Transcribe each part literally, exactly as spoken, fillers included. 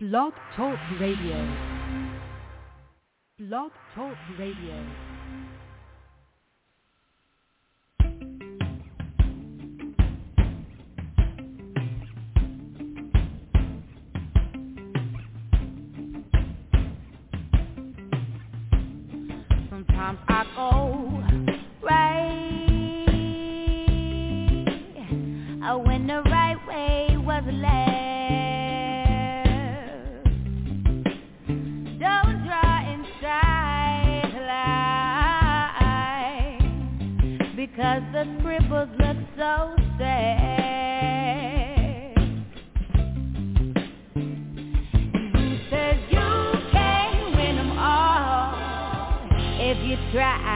Blog Talk Radio. Blog Talk Radio. Sometimes I go right when the right way was left. Don't try and strike because the scribbles look so sad. Who says you can't win them all if you try?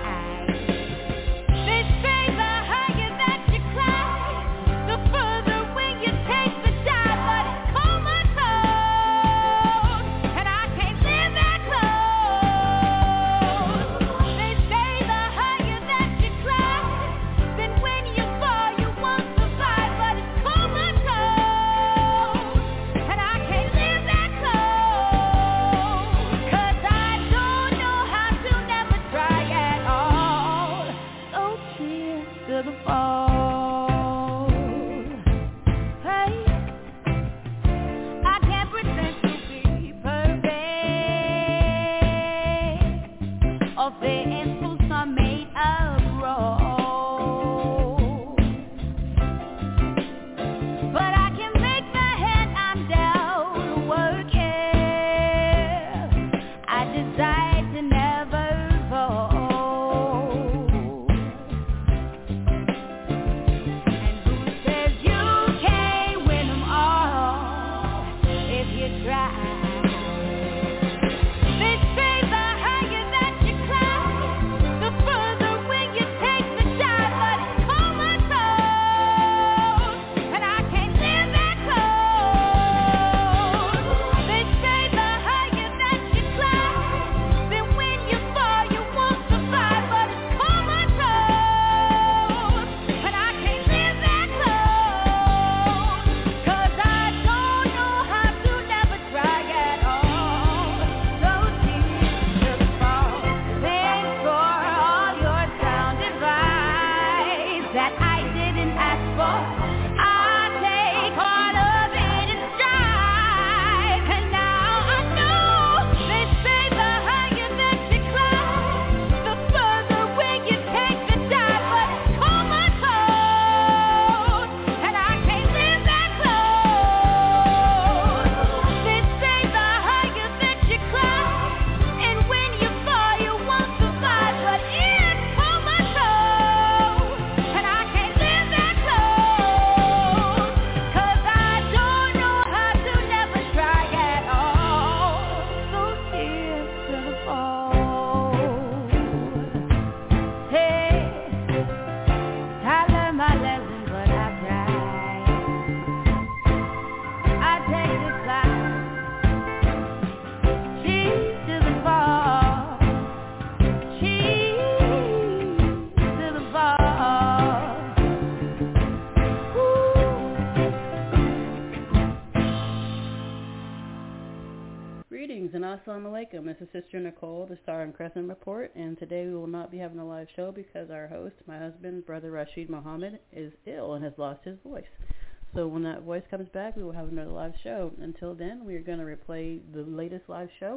Assalamu alaikum. This is Sister Nicole, the Star and Crescent Report, and today we will not be having a live show because our host, my husband, Brother Rashid Muhammad, is ill and has lost his voice. So when that voice comes back, we will have another live show. Until then, we are going to replay the latest live show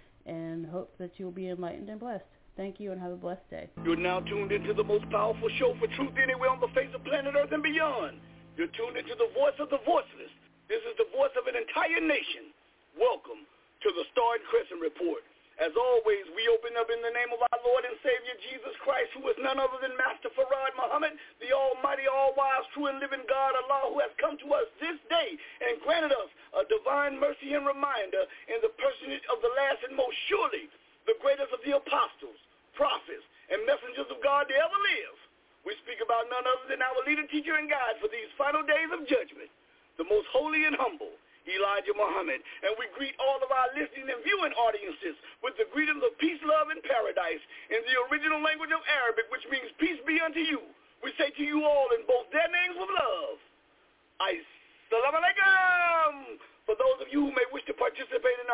and hope that you will be enlightened and blessed. Thank you and have a blessed day. You're now tuned into the most powerful show for truth anywhere on the face of planet Earth and beyond. You're tuned into the voice of the voiceless. This is the voice of an entire nation. Welcome to the Star and Crescent Report. As always, we open up in the name of our Lord and Savior Jesus Christ, who is none other than Master Farad Muhammad, the almighty, all-wise, true and living God, Allah, who has come to us this day and granted us a divine mercy and reminder in the personage of the last and most surely the greatest of the apostles, prophets, and messengers of God to ever live. We speak about none other than our leader, teacher, and guide for these final days of judgment, the most holy and humble, Elijah Muhammad, and we greet all of our listening and viewing audiences with the greetings of peace, love, and paradise in the original language of Arabic, which means peace be unto you. We say to you all in both their names of love, Assalamu alaikum. For those of you who may wish to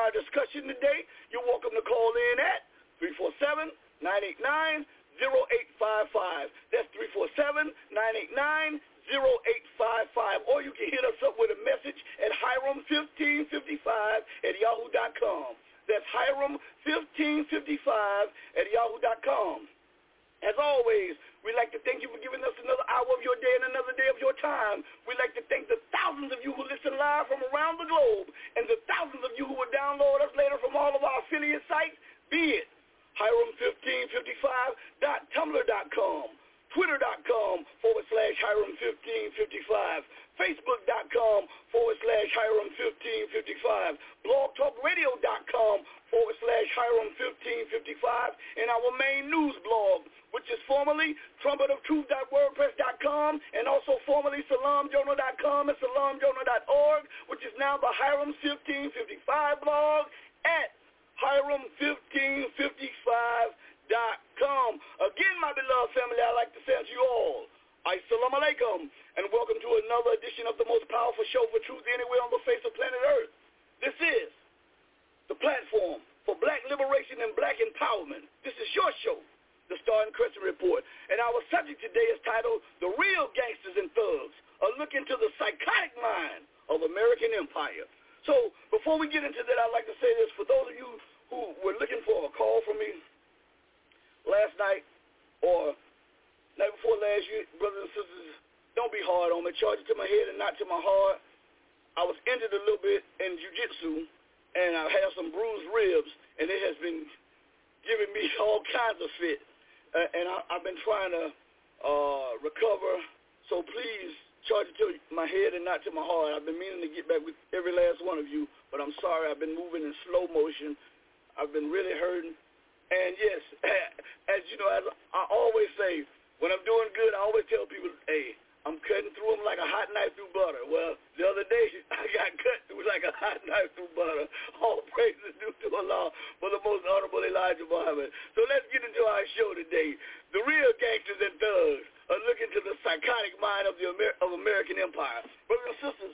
our discussion today, you're welcome to call in at three four seven, nine eight nine, zero eight five five. That's three four seven, nine eight nine, zero eight five five. Or you can hit us up with a message at Hiram fifteen fifty-five at yahoo dot com. That's Hiram fifteen fifty-five at yahoo dot com. As always, we'd like to thank you for giving us another hour of your day and another day of your time. We'd like to thank the thousands of you who listen live from around the globe and the thousands of you who will download us later from all of our affiliate sites, be it Hiram fifteen fifty-five dot tumblr dot com, twitter.com forward slash Hiram fifteen fifty-five, facebook.com forward slash Hiram fifteen fifty-five, blogtalkradio.com forward slash Hiram fifteen fifty-five, and our main news blog, which is formerly trumpet of truth dot wordpress dot com and also formerly salam journal dot com and salam journal dot org, which is now the Hiram fifteen fifty-five blog at Hiram fifteen fifty-five dot com. Again, my beloved family, I'd like to say to you all, Assalamu alaikum, and welcome to another edition of the most powerful show for truth anywhere on the face of planet Earth. This is the platform for black liberation and black empowerment. This is your show, the Star and Crescent Report, and our subject today is titled The Real Gangsters and Thugs, a look into the psychotic mind of American empire. So before we get into that, I'd like to say this. For those of you who were looking for a call from me last night or night before last year, brothers and sisters, don't be hard on me. Charge it to my head and not to my heart. I was injured a little bit in jiu-jitsu, and I have some bruised ribs, and it has been giving me all kinds of fit. Uh, and I, I've been trying to uh, recover, so please charge it to my head and not to my heart. I've been meaning to get back with every last one of you, but I'm sorry. I've been moving in slow motion. I've been really hurting. And, yes, as you know, as I always say, when I'm doing good, I always tell people, hey, I'm cutting through them like a hot knife through butter. Well, the other day, I got cut through like a hot knife through butter. All praise is due to Allah for the most honorable Elijah Muhammad. So let's get into our show today. The Real Gangsters and Thugs, a look into the psychotic mind of the Amer- of American empire. Brothers and sisters,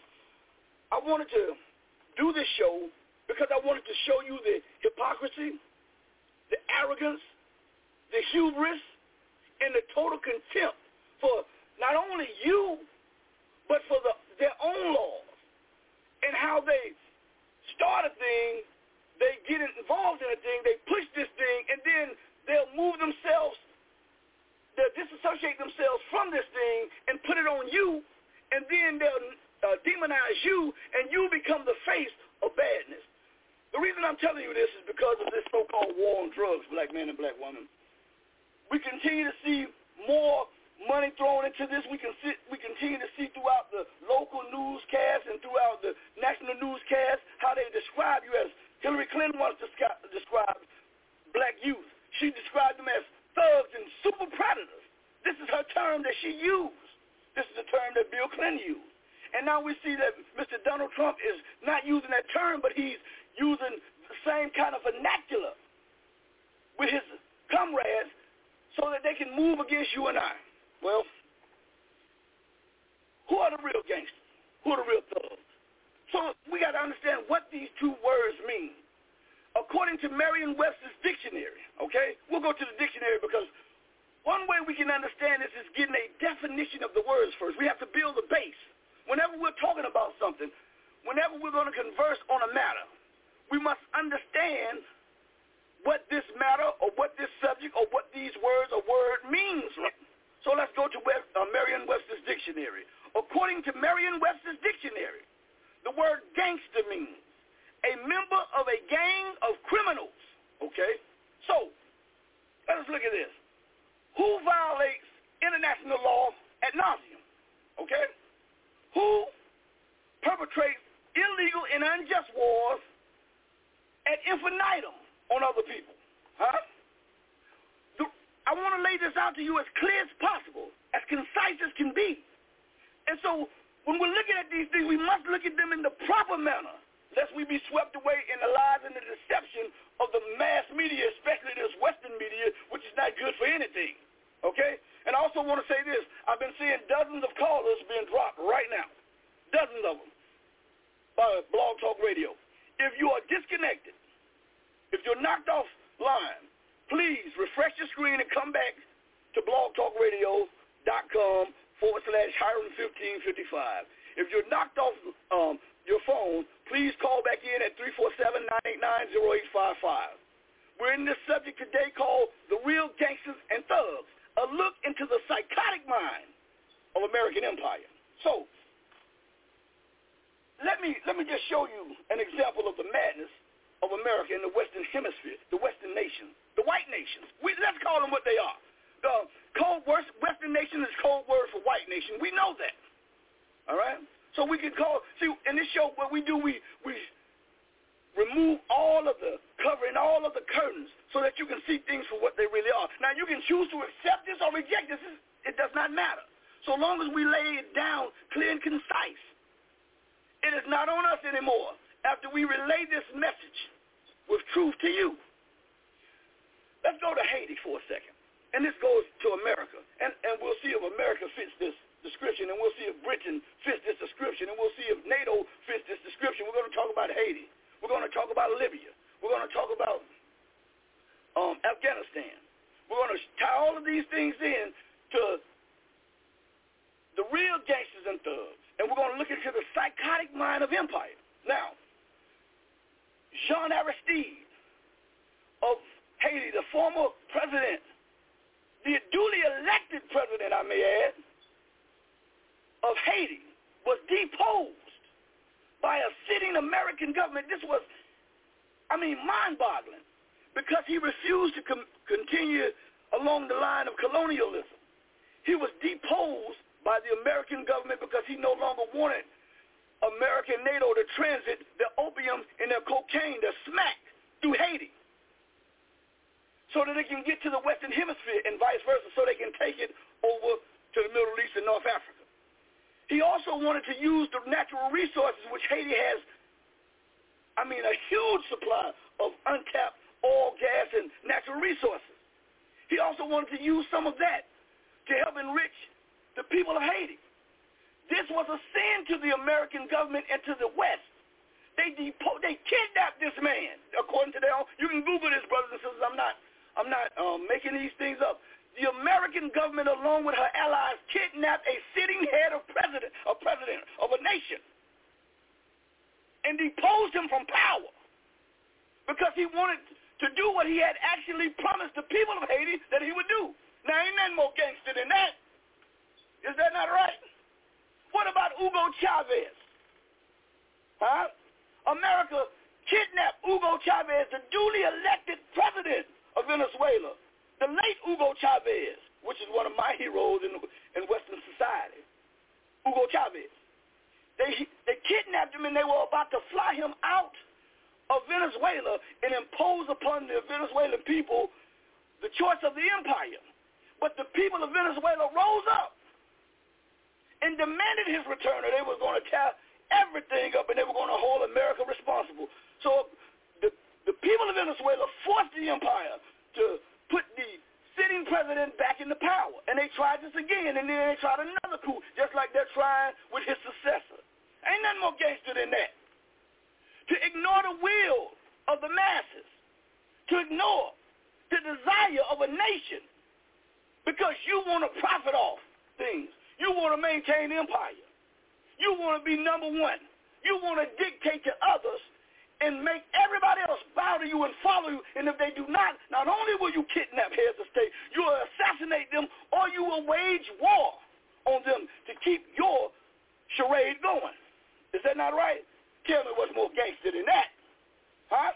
I wanted to do this show because I wanted to show you the hypocrisy, the arrogance, the hubris, and the total contempt for not only you, but for the, their own laws, and how they start a thing, they get involved in a thing, they push this thing, and then they'll move themselves, they'll disassociate themselves from this thing and put it on you, and then they'll uh, demonize you, and you become the face of badness. The reason I'm telling you this is because of this so-called war on drugs, black men and black women. We continue to see more money thrown into this. We can see, we continue to see throughout the local newscasts and throughout the national newscasts how they describe you as, Hillary Clinton once descri- described black youth. She described them as thugs and super predators. This is her term that she used. This is the term that Bill Clinton used. And now we see that Mister Donald Trump is not using that term, but he's using the same kind of vernacular with his comrades so that they can move against you and I. Well, who are the real gangsters? Who are the real thugs? So we got to understand what these two words mean. According to Merriam-Webster's dictionary, okay, we'll go to the dictionary because one way we can understand this is getting a definition of the words first. We have to build a base. Whenever we're talking about something, whenever we're going to converse on a matter, we must understand what this matter or what this subject or what these words or word means. So let's go to Web, uh, Merriam-Webster's dictionary. According to Merriam-Webster's dictionary, the word gangster means a member of a gang of criminals, okay? So let us look at this. Who violates international law ad nauseum, okay? Who perpetrates illegal and unjust wars ad infinitum on other people, huh? I want to lay this out to you as clear as possible, as concise as can be. And so when we're looking at these things, we must look at them in the proper manner, lest we be swept away in the lies and the deception of the mass media, especially this Western media, which is not good for anything, okay? And I also want to say this. I've been seeing dozens of callers being dropped right now, dozens of them, by Blog Talk Radio. If you are disconnected knocked offline, please refresh your screen and come back to blogtalkradio.com forward slash Hiram fifteen fifty-five. If you're knocked off um, your phone, please call back in at three four seven, nine eight nine, zero eight five five. We're in this subject today called The Real Gangsters and Thugs, a look into the psychotic mind of American empire. So, let me let me just show you an example of the madness of America in the Western Hemisphere, the Western nations, the white nations. We, let's call them what they are. The code word, Western nation is code word for white nation. We know that. All right? So we can call, see, in this show, what we do, we, we remove all of the covering, all of the curtains, so that you can see things for what they really are. Now, you can choose to accept this or reject this. It does not matter. So long as we lay it down clear and concise. It is not on us anymore after we relay this message with truth to you. Let's go to Haiti for a second. And this goes to America. And, and we'll see if America fits this description, and we'll see if Britain fits this description, and we'll see if NATO fits this description. We're going to talk about Haiti. We're going to talk about Libya. We're going to talk about um, Afghanistan. We're going to tie all of these things in to the real gangsters and thugs. And we're going to look into the psychotic mind of empire. Now, Jean Aristide of Haiti, the former president, the duly elected president, I may add, of Haiti, was deposed by a sitting American government. This was, I mean, mind-boggling, because he refused to com- continue along the line of colonialism. He was deposed by the American government because he no longer wanted American NATO to transit their opium and their cocaine, their smack, through Haiti, so that they can get to the Western Hemisphere and vice versa, so they can take it over to the Middle East and North Africa. He also wanted to use the natural resources, which Haiti has, I mean, a huge supply of untapped oil, gas, and natural resources. He also wanted to use some of that to help enrich the people of Haiti. This was a sin to the American government and to the West. They depo- they kidnapped this man, according to their own. You can Google this, brothers and sisters. I'm not, I'm not um, making these things up. The American government, along with her allies, kidnapped a sitting head of president, a president of a nation, and deposed him from power because he wanted to do what he had actually promised the people of Haiti that he would do. Now, ain't nothing more gangster than that. Is that not right? What about Hugo Chavez? Huh? America kidnapped Hugo Chavez, the duly elected president of Venezuela. The late Hugo Chavez, which is one of my heroes in, in Western society. Hugo Chavez. They, they kidnapped him, and they were about to fly him out of Venezuela and impose upon the Venezuelan people the choice of the empire. But the people of Venezuela rose up and demanded his return, or they were going to tear everything up, and they were going to hold America responsible. So the, the people of Venezuela forced the empire to put the sitting president back into power. And they tried this again, and then they tried another coup, just like they're trying with his successor. Ain't nothing more gangster than that. To ignore the will of the masses, to ignore the desire of a nation, because you want to profit off things. You want to maintain empire. You want to be number one. You want to dictate to others and make everybody else bow to you and follow you. And if they do not, not only will you kidnap heads of state, you will assassinate them, or you will wage war on them to keep your charade going. Is that not right? Tell me what's more gangster than that. Huh?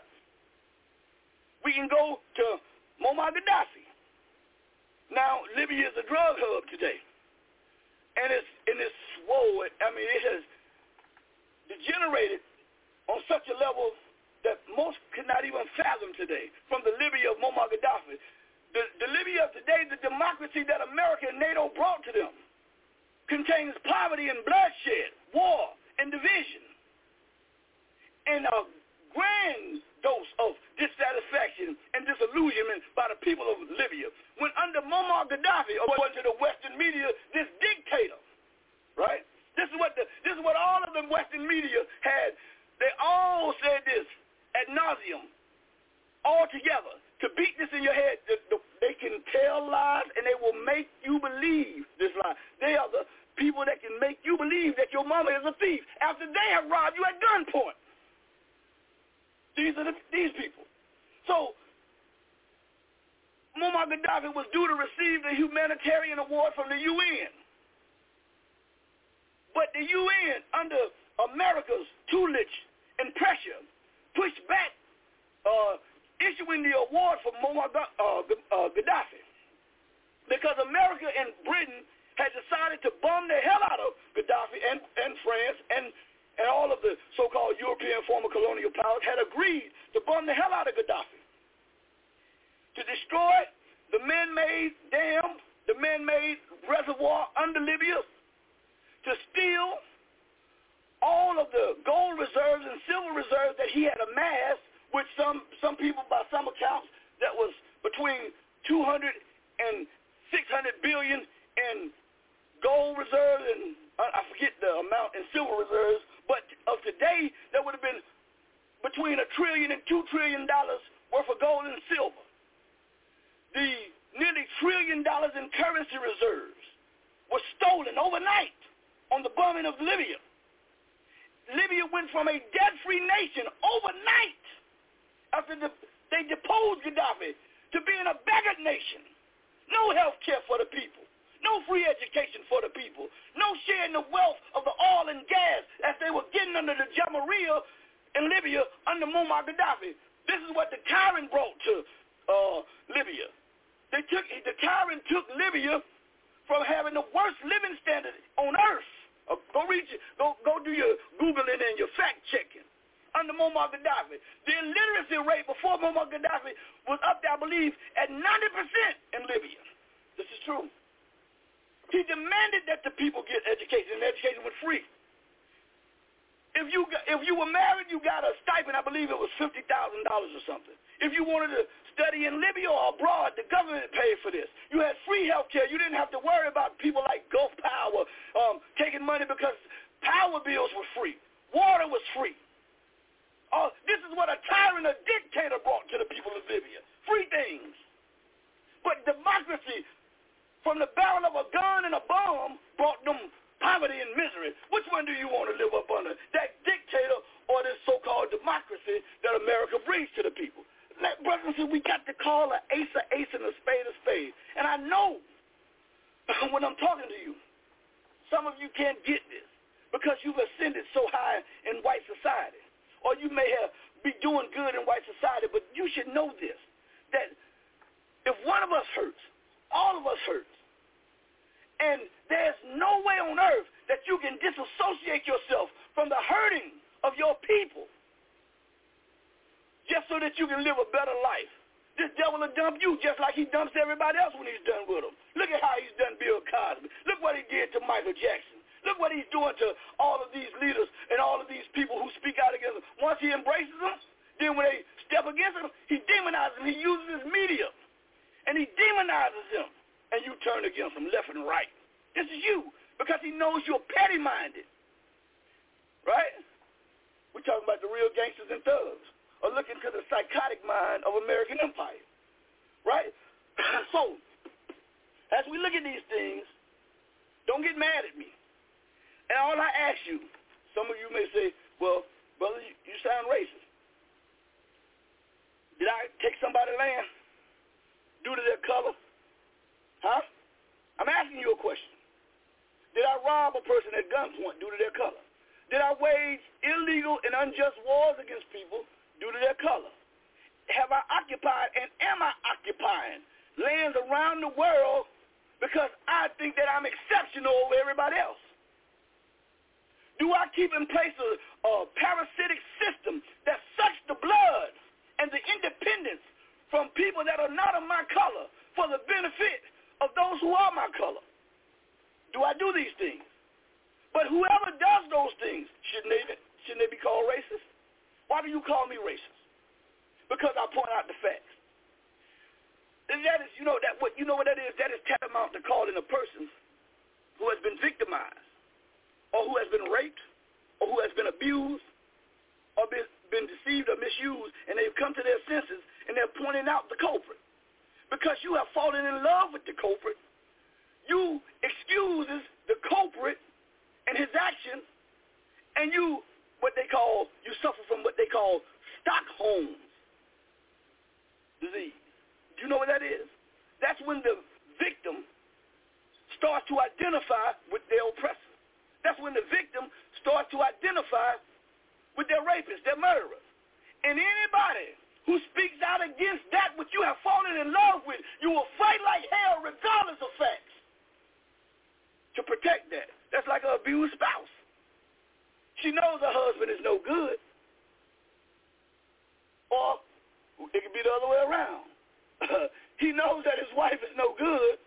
We can go to Muammar Gaddafi. Now, Libya is a drug hub today. And it's, and it's swole. I mean, it has degenerated on such a level that most could not even fathom today. From the Libya of Muammar Gaddafi, the, the Libya of today, the democracy that America and NATO brought to them, contains poverty and bloodshed, war and division, and a grand dose of dissatisfaction and disillusionment by the people of Libya. When under Muammar Gaddafi, according to the Western media, this dictator, right? This is what the, this is what all of the Western media had. They all said this ad nauseum. all together to beat this in your head. The, the, they can tell lies, and they will make you believe this lie. They are the people that can make you believe that your mama is a thief after they have robbed you at gunpoint. These are the, these people. So Muammar Gaddafi was due to receive the humanitarian award from the U N. But the U N, under America's tutelage and pressure, pushed back uh, issuing the award for Muammar uh, uh, Gaddafi because America and Britain had decided to bomb the hell out of Gaddafi, and, and France and, and all of the so-called European former colonial powers had agreed to bomb the hell out of Gaddafi, to destroy the man-made dam, the man-made reservoir under Libya, to steal all of the gold reserves and silver reserves that he had amassed, which some, some people, by some accounts, that was between two hundred and six hundred billion in gold reserves, and I forget the amount in silver reserves, but of today, that would have been between a trillion and two trillion dollars worth of gold and silver. The nearly trillion dollars in currency reserves were stolen overnight on the bombing of Libya. Libya went from a debt-free nation overnight after the, they deposed Gaddafi to being a beggar nation. No health care for the people. No free education for the people. No sharing the wealth of the oil and gas as they were getting under the Jamahiriya in Libya under Muammar Gaddafi. This is what the tyrant brought to uh, Libya. They took the tyrant took Libya from having the worst living standard on earth. Uh, go read, go go do your Googling and your fact checking. Under Muammar Gaddafi, the illiteracy rate before Muammar Gaddafi was up there, I believe, at ninety percent in Libya. This is true. He demanded that the people get education, and education was free. If you got, if you were married, you got a stipend. I believe it was fifty thousand dollars or something. If you wanted to study in Libya or abroad, the government paid for this. You had free health care. You didn't have to worry about people like Gulf Power um, taking money because power bills were free. Water was free. Uh, this is what a tyrant, a dictator brought to the people of Libya. Free things. But democracy, from the barrel of a gun and a bomb, brought them poverty and misery. Which one do you want to live up under? That dictator or this so-called democracy that America brings to the people? Let, brothers and sisters, we got to call an ace a ace and a spade a spade. And I know when I'm talking to you, some of you can't get this because you've ascended so high in white society. Or you may have be doing good in white society, but you should know this, that if one of us hurts, all of us hurts. And there's no way on earth that you can disassociate yourself from the hurting of your people just so that you can live a better life. This devil will dump you just like he dumps everybody else when he's done with them. Look at how he's done Bill Cosby. Look what he did to Michael Jackson. Look what he's doing to all of these leaders and all of these people who speak out against him. Once he embraces them, then when they step against him, he demonizes them. He uses his media, and he demonizes them, and you turn against him left and right. This is you, because he knows you're petty-minded, right? We're talking about the real gangsters and thugs, or looking to the psychotic mind of American empire, right? So, as we look at these things, don't get mad at me. And all I ask you, some of you may say, well, brother, you, you sound racist. Did I take somebody's land due to their color? Huh? I'm asking you a question. Did I rob a person at gunpoint due to their color? Did I wage illegal and unjust wars against people due to their color? Have I occupied and am I occupying lands around the world because I think that I'm exceptional over everybody else? Do I keep in place a, a parasitic system that sucks the blood and the independence from people that are not of my color for the benefit of those who are my color? Do I do these things? But whoever does those things, shouldn't they, shouldn't they be called racist? Why do you call me racist? Because I point out the facts. And that is, you know, that what you know what that is? That is tantamount to calling a person who has been victimized, or who has been raped, or who has been abused, or been, been deceived or misused, and they've come to their senses, and they're pointing out the culprit. Because you have fallen in love with the culprit, you excuses the culprit and his action, and you, what they call, you suffer from what they call Stockholm disease. Do you know what that is? That's when the victim starts to identify with their oppressor. That's when the victim starts to identify with their rapists, their murderers. And anybody who speaks out against that which you have fallen in love with, you will fight like hell regardless of facts to protect that. That's like an abused spouse. She knows her husband is no good. Or it could be the other way around. He knows that his wife is no good.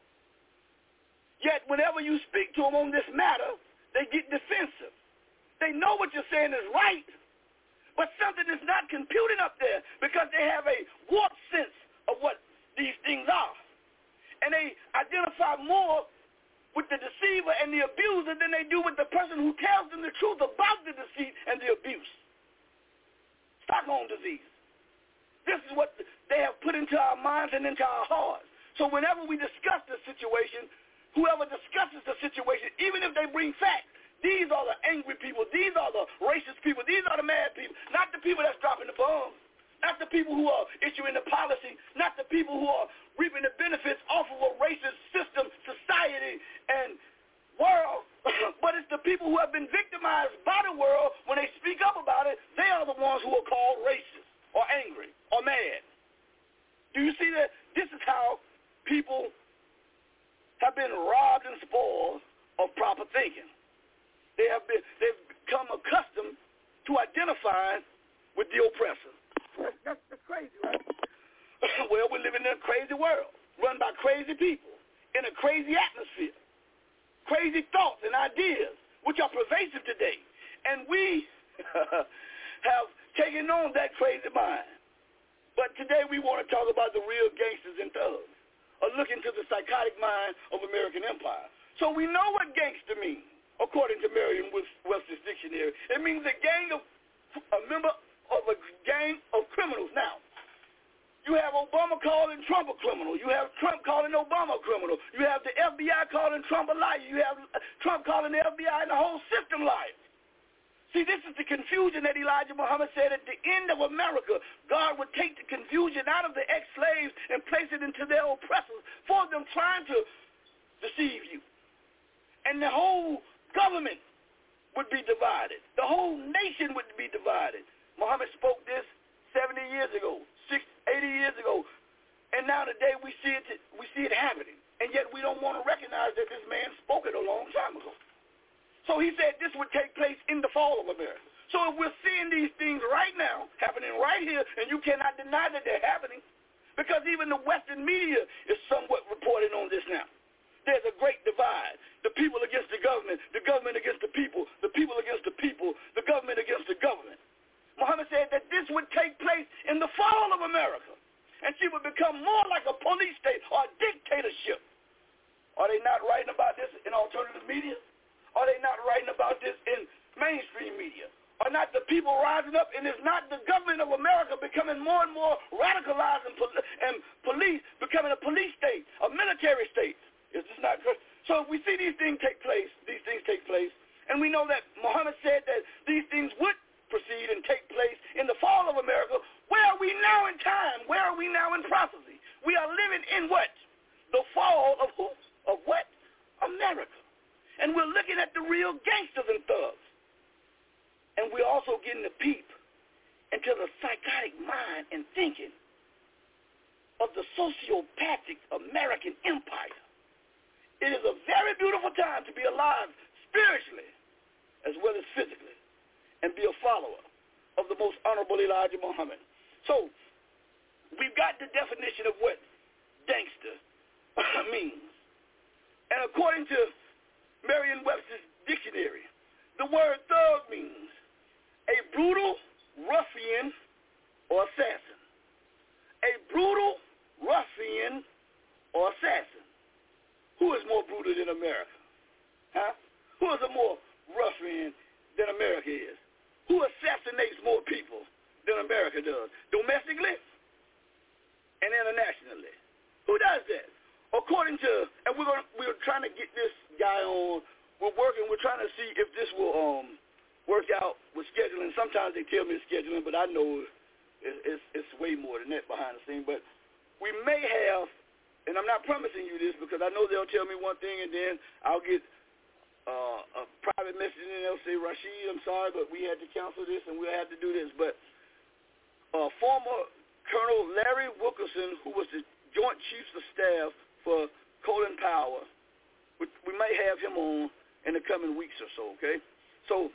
Yet whenever you speak to them on this matter, they get defensive. They know what you're saying is right, but something is not computing up there because they have a warped sense of what these things are. And they identify more with the deceiver and the abuser than they do with the person who tells them the truth about the deceit and the abuse. Stockholm disease. This is what they have put into our minds and into our hearts. So whenever we discuss the situation, whoever discusses the situation, even if they bring facts, these are the angry people. These are the racist people. These are the mad people. Not the people that's dropping the bombs. Not the people who are issuing the policy. Not the people who are reaping the benefits off of a racist system, society, and world. But it's the people who have been victimized by the world. When they speak up about it, they are the ones who are called racist or angry or mad. Do you see that? This is how people have been robbed and spoiled of proper thinking. They have been, they've become accustomed to identifying with the oppressor. That's, that's, that's crazy, right? Well, we're living in a crazy world, run by crazy people, in a crazy atmosphere, crazy thoughts and ideas, which are pervasive today. And we have taken on that crazy mind. But today we want to talk about the real gangsters and thugs, or look into the psychotic mind of American empire. So we know what gangster means. According to Merriam-Webster's dictionary, it means a gang of, a member of a gang of criminals. Now, you have Obama calling Trump a criminal. You have Trump calling Obama a criminal. You have the F B I calling Trump a liar. You have Trump calling the F B I and the whole system liars. See, this is the confusion that Elijah Muhammad said at the end of America. God would take the confusion out of the ex-slaves and place it into their oppressors for them trying to deceive you. And the whole government would be divided. The whole nation would be divided. Muhammad spoke this seventy years ago, sixty, eighty years ago, and now today we see it. We see it happening, and yet we don't want to recognize that this man spoke it a long time ago. So he said this would take place in the fall of America. So if we're seeing these things right now happening right here, and you cannot deny that they're happening, because even the Western media is somewhat reporting on this now. There's a great divide. The people against the government, the government against the people, the people against the people, the government against the government. Muhammad said that this would take place in the fall of America, and she would become more like a police state or a dictatorship. Are they not writing about this in alternative media? Are they not writing about this in mainstream media? Are not the people rising up, and is not the government of America becoming more and more radicalized and, pol- and police, becoming a police state, a military state? Is this not correct? So if we see these things take place, these things take place, and we know that Muhammad said that these things would proceed and take place in the fall of America, where are we now in time? Where are we now in prophecy? We are living in what? The fall of who? Of what? America. And we're looking at the real gangsters and thugs. And we're also getting a peep into the psychotic mind and thinking of the sociopathic American empire. It is a very beautiful time to be alive spiritually as well as physically and be a follower of the most honorable Elijah Muhammad. So we've got the definition of what gangster means. And according to Merriam-Webster's dictionary, the word thug means a brutal ruffian or assassin. A brutal ruffian or assassin. Who is more brutal than America? Huh? Who is a more ruffian than America is? Who assassinates more people than America does? Domestically? and internationally. Who does that? According to, and we're going we're trying to get this guy on. We're working. We're trying to see if this will um work out with scheduling. Sometimes they tell me it's scheduling, but I know it's, it's, it's way more than that behind the scene. But we may have, and I'm not promising you this because I know they'll tell me one thing and then I'll get uh, a private message and they'll say, Rashid, I'm sorry, but we had to cancel this and we'll have to do this. But uh, former Colonel Larry Wilkerson, who was the Joint Chiefs of Staff for Colin Powell, we, we may have him on in the coming weeks or so, okay? So,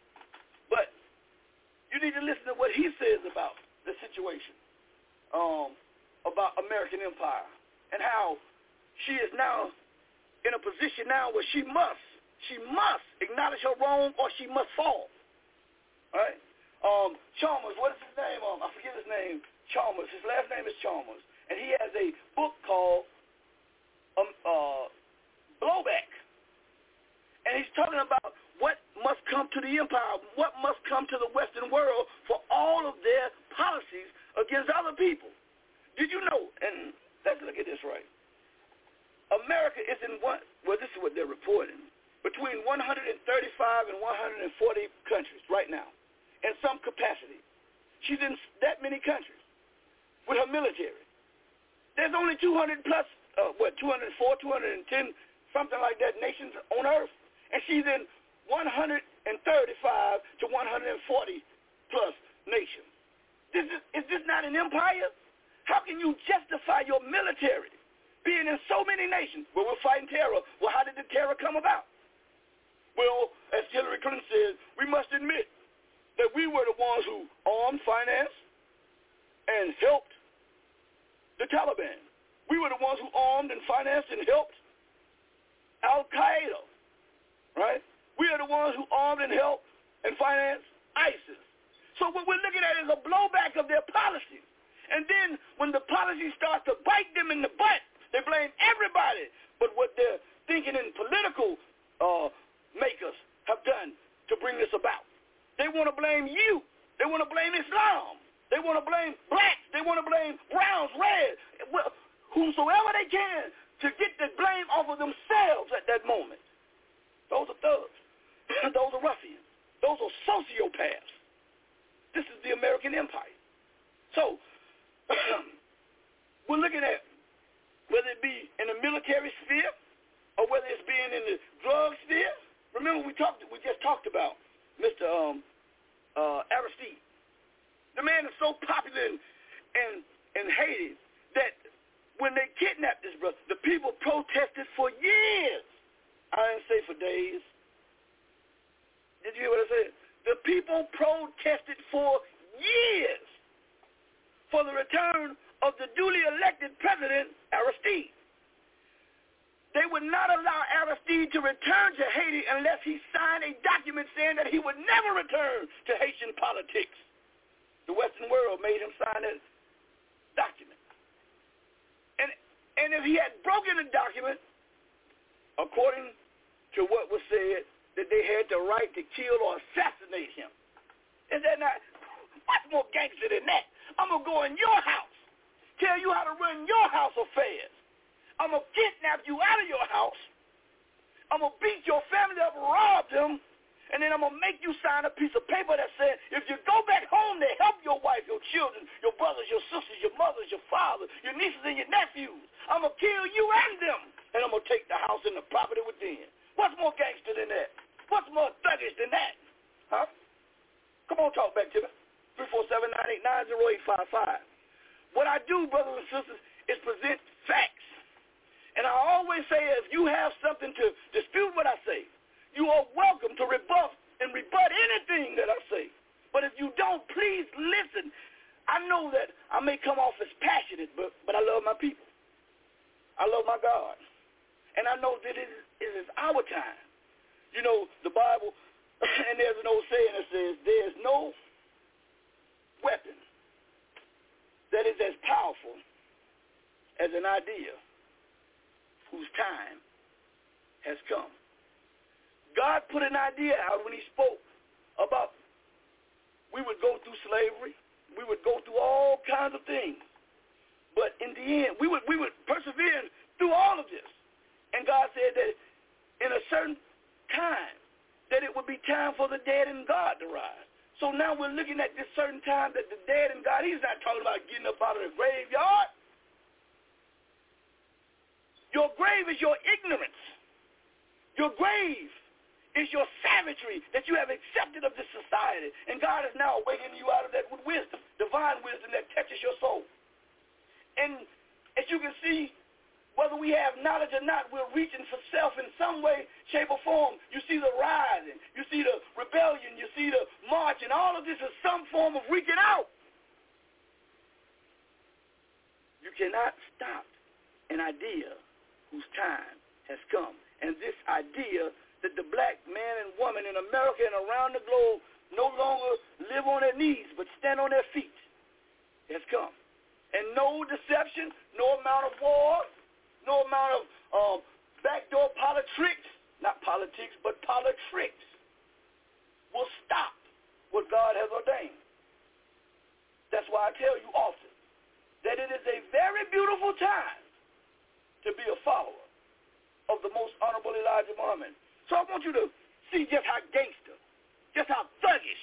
but you need to listen to what he says about the situation, um, about American empire, and how she is now in a position now where she must, she must acknowledge her wrong or she must fall, all right? Um, Chalmers, what is his name? Um, I forget his name, Chalmers. His last name is Chalmers, and he has a book called um, uh, Blowback, and he's talking about what must come to the empire, what must come to the Western world for all of their policies against other people. Did you know, and let's look at this right, America is in one, well, this is what they're reporting, between one hundred thirty-five and one hundred forty countries right now, in some capacity. She's in that many countries with her military. There's only two hundred plus, uh, what, two hundred four, two hundred ten, something like that, nations on Earth, and she's in one hundred thirty-five to one hundred forty plus nations. This is, is this not an empire? How can you justify your military being in so many nations? Well, we're fighting terror. Well, how did the terror come about? Well, as Hillary Clinton said, we must admit that we were the ones who armed, financed, and helped the Taliban. We were the ones who armed and financed and helped Al-Qaeda, right? We are the ones who armed and helped and financed ISIS. So what we're looking at is a blowback of their policies. And then when the policies start to bite them in the butt, they blame everybody but what they're thinking in political uh, makers have done to bring this about. They want to blame you. They want to blame Islam. They want to blame blacks. They want to blame browns, reds, well, whomsoever they can to get the blame off of themselves at that moment. Those are thugs. Those are ruffians. Those are sociopaths. This is the American empire. So, we're looking at whether it be in the military sphere or whether it's being in the drug sphere. Remember, we talked. We just talked about Mister Um, uh, Aristide. The man is so popular and, and, and hated that when they kidnapped this brother, the people protested for years. I didn't say for days. Did you hear what I said? The people protested for years for the return of the duly elected president, Aristide. They would not allow Aristide to return to Haiti unless he signed a document saying that he would never return to Haitian politics. The Western world made him sign that document. And, and if he had broken the document, according to what was said, that they had the right to kill or assassinate him. Is that not, what's more gangster than that? I'm going to go in your house, tell you how to run your house affairs. I'm going to kidnap you out of your house. I'm going to beat your family up, rob them, and then I'm going to make you sign a piece of paper that says, if you go back home to help your wife, your children, your brothers, your sisters, your mothers, your father, your nieces, and your nephews, I'm going to kill you and them, and I'm going to take the house and the property within. What's more gangster than that? What's more thuggish than that? Huh? Come on, talk back to me. three four seven, nine eight nine, zero eight five five. What I do, brothers and sisters, is present facts. And I always say, if you have something to dispute what I say, you are welcome to rebuff and rebut anything that I say. But if you don't, please listen. I know that I may come off as passionate, but, but I love my people. I love my God. And I know that it is, it is our time. You know, the Bible, and there's an old saying that says, there's no weapon that is as powerful as an idea whose time has come. God put an idea out when he spoke about we would go through slavery. We would go through all kinds of things. But in the end, we would we would persevere through all of this. And God said that in a certain time, that it would be time for the dead and God to rise. So now we're looking at this certain time that the dead and God, he's not talking about getting up out of the graveyard. Your grave is your ignorance. Your grave is your savagery that you have accepted of this society. And God is now awakening you out of that with wisdom, divine wisdom that touches your soul. And as you can see, whether we have knowledge or not, we're reaching for self in some way, shape, or form. You see the rising. You see the rebellion. You see the marching. All of this is some form of reaching out. You cannot stop an idea whose time has come. And this idea that the black man and woman in America and around the globe no longer live on their knees but stand on their feet has come. And no deception, no amount of war, no amount of um, backdoor politics, not politics, but politics, will stop what God has ordained. That's why I tell you often that it is a very beautiful time to be a follower of the most honorable Elijah Muhammad. So I want you to see just how gangster, just how thuggish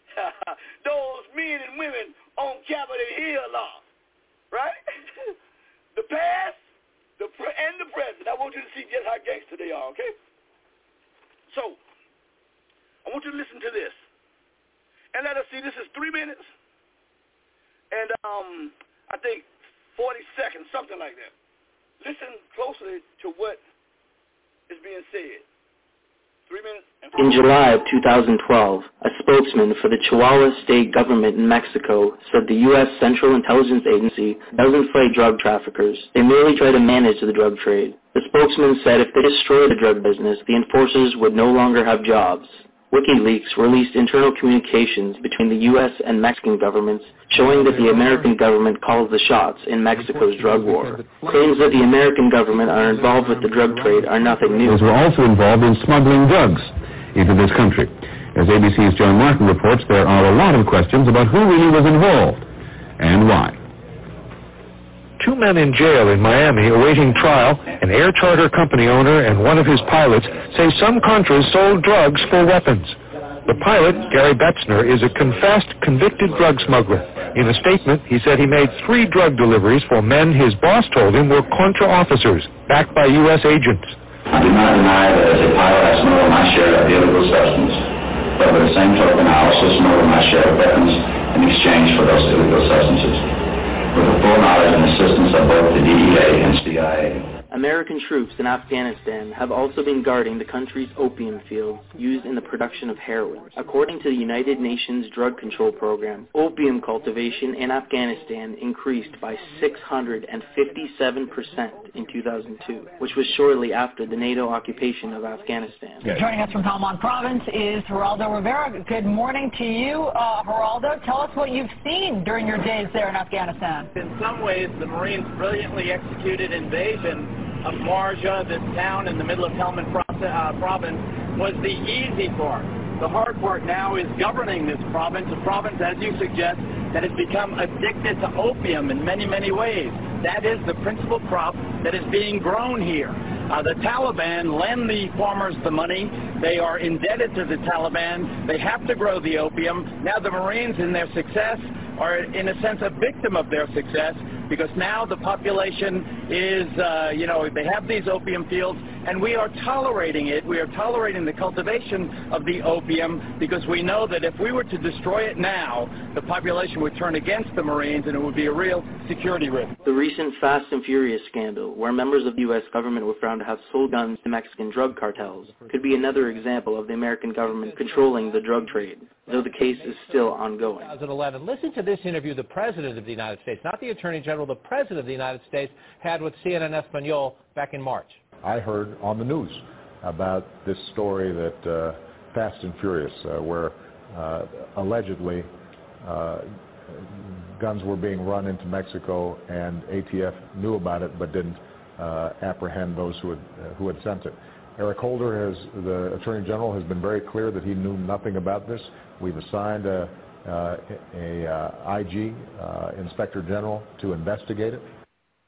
those men and women on Capitol Hill are, right? The past, the pre- and the present. I want you to see just how gangster they are, okay? So I want you to listen to this. And let us see, this is three minutes and um, I think forty seconds, something like that. Listen closely to what is being said. Three minutes. In July of two thousand twelve, a spokesman for the Chihuahua state government in Mexico said the U S Central Intelligence Agency doesn't fight drug traffickers. They merely try to manage the drug trade. The spokesman said if they destroy the drug business, the enforcers would no longer have jobs. WikiLeaks released internal communications between the U S and Mexican governments showing that the American government calls the shots in Mexico's drug war. Claims that the American government are involved with the drug trade are nothing new. Were also involved in smuggling drugs into this country. As A B C's John Martin reports, there are a lot of questions about who really was involved and why. Two men in jail in Miami awaiting trial, an air charter company owner and one of his pilots, say some Contras sold drugs for weapons. The pilot, Gary Betzner, is a confessed, convicted drug smuggler. In a statement, he said he made three drug deliveries for men his boss told him were Contra officers, backed by U S agents. I do not deny that as a pilot I smuggle my share of illegal substance, but by the same token I also smuggle my share of weapons in exchange for those illegal substances, with the full knowledge and assistance of both the D E A and C I A. American troops in Afghanistan have also been guarding the country's opium fields used in the production of heroin. According to the United Nations Drug Control Program, opium cultivation in Afghanistan increased by six hundred fifty-seven percent in two thousand two, which was shortly after the NATO occupation of Afghanistan. Yes. Joining us from Helmand Province is Geraldo Rivera. Good morning to you, uh, Geraldo. Tell us what you've seen during your days there in Afghanistan. In some ways, the Marines' brilliantly executed invasion of Marja, this town in the middle of Helmand uh, province, was the easy part. The hard part now is governing this province, a province, as you suggest, that has become addicted to opium in many, many ways. That is the principal crop that is being grown here. Uh, the Taliban lend the farmers the money. They are indebted to the Taliban. They have to grow the opium. Now the Marines, in their success, are in a sense a victim of their success, because now the population is, uh, you know, they have these opium fields, and we are tolerating it. We are tolerating the cultivation of the opium because we know that if we were to destroy it now, the population would turn against the Marines, and it would be a real security risk. The recent Fast and Furious scandal, where members of the U S government were found to have sold guns to Mexican drug cartels, could be another example of the American government controlling the drug trade, though the case is still ongoing. twenty eleven. Listen to this interview the President of the United States, not the Attorney General, the President of the United States, had with C N N Espanol back in March. I heard on the news about this story that uh, Fast and Furious, uh, where uh, allegedly uh, guns were being run into Mexico, and A T F knew about it but didn't uh, apprehend those who had, uh, who had sent it. Eric Holder, has, the Attorney General, has been very clear that he knew nothing about this. We've assigned a, uh, a uh, I G, uh, Inspector General, to investigate it.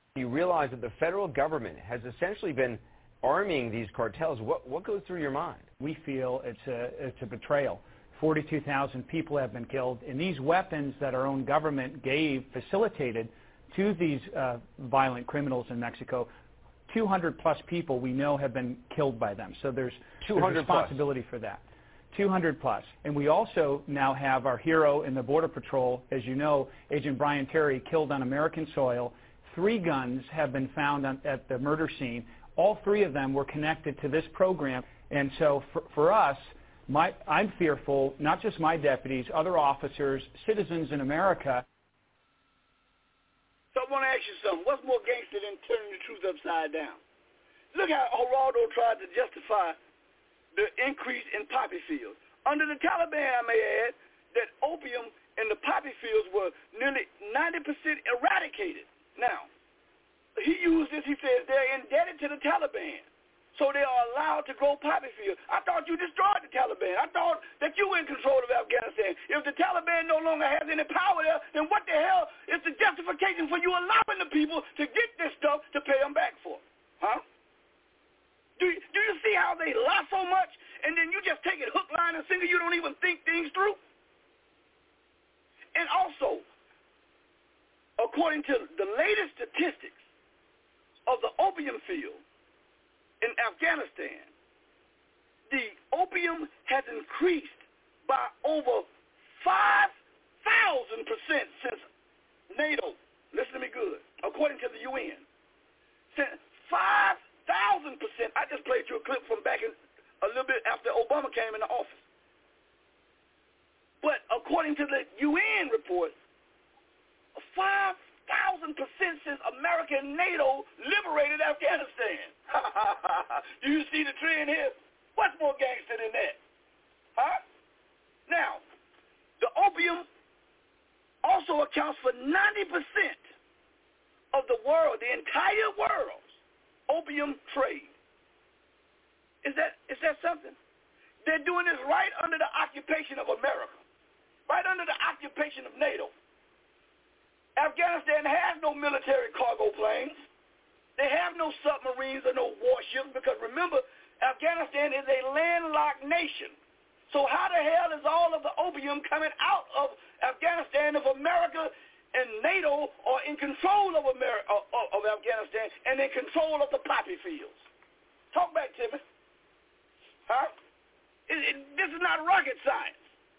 You realize that the federal government has essentially been arming these cartels. What, what goes through your mind? We feel it's a, it's a betrayal. forty-two thousand people have been killed, and these weapons that our own government gave, facilitated to these uh, violent criminals in Mexico, two hundred plus people we know have been killed by them. So there's, there's responsibility for that. two hundred plus. And we also now have our hero in the Border Patrol, as you know, Agent Brian Terry, killed on American soil. Three guns have been found on, at the murder scene. All three of them were connected to this program. And so for, for us, my, I'm fearful, not just my deputies, other officers, citizens in America. So I want to ask you something. What's more gangster than turning the truth upside down? Look how Geraldo tried to justify the increase in poppy fields. Under the Taliban, I may add, that opium and the poppy fields were nearly ninety percent eradicated. Now, he used this, he says they're indebted to the Taliban, so they are allowed to grow poppy fields. I thought you destroyed the Taliban. I thought that you were in control of Afghanistan. If the Taliban no longer has any power there, then what the hell is the justification for you allowing the people to get this stuff to pay them back for? Huh? Do, do you see how they lie so much, and then you just take it hook, line, and sinker? You don't even think things through? And also, according to the latest statistics of the opium field in Afghanistan, the opium has increased by over five thousand percent since NATO. Listen to me good. According to the U N. Since five thousand percent. I just played you a clip from back in a little bit after Obama came into office. But according to the U N report, five thousand percent since America and NATO liberated Afghanistan. Do you see the trend here? What's more gangster than that? Huh? Now, the opium also accounts for ninety percent of the world, the entire world's opium trade. Is that is that something? They're doing this right under the occupation of America, right under the occupation of NATO. Afghanistan has no military cargo planes. They have no submarines or no warships because, remember, Afghanistan is a landlocked nation. So how the hell is all of the opium coming out of Afghanistan if America and NATO are in control of, America, of, of Afghanistan and in control of the poppy fields? Talk back, Timmy. Huh? It, it, this is not rocket science.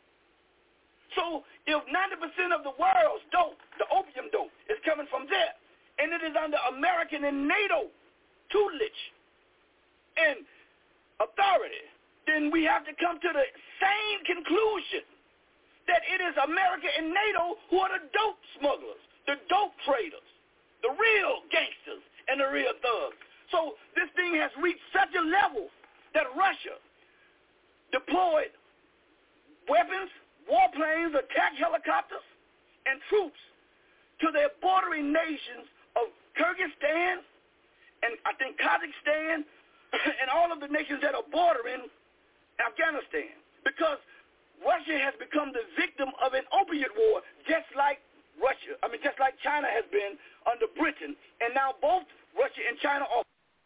So if ninety percent of the world's dope, the opium dope, is coming from there, and it is under American and NATO tutelage and authority, then we have to come to the same conclusion that it is America and NATO who are the dope smugglers, the dope traders, the real gangsters and the real thugs. So this thing has reached such a level that Russia deployed weapons, warplanes, attack helicopters, and troops to their bordering nations of Kyrgyzstan and I think Kazakhstan and all of the nations that are bordering Afghanistan, because Russia has become the victim of an opiate war, just like Russia, I mean, just like China has been under Britain, and now both Russia and China are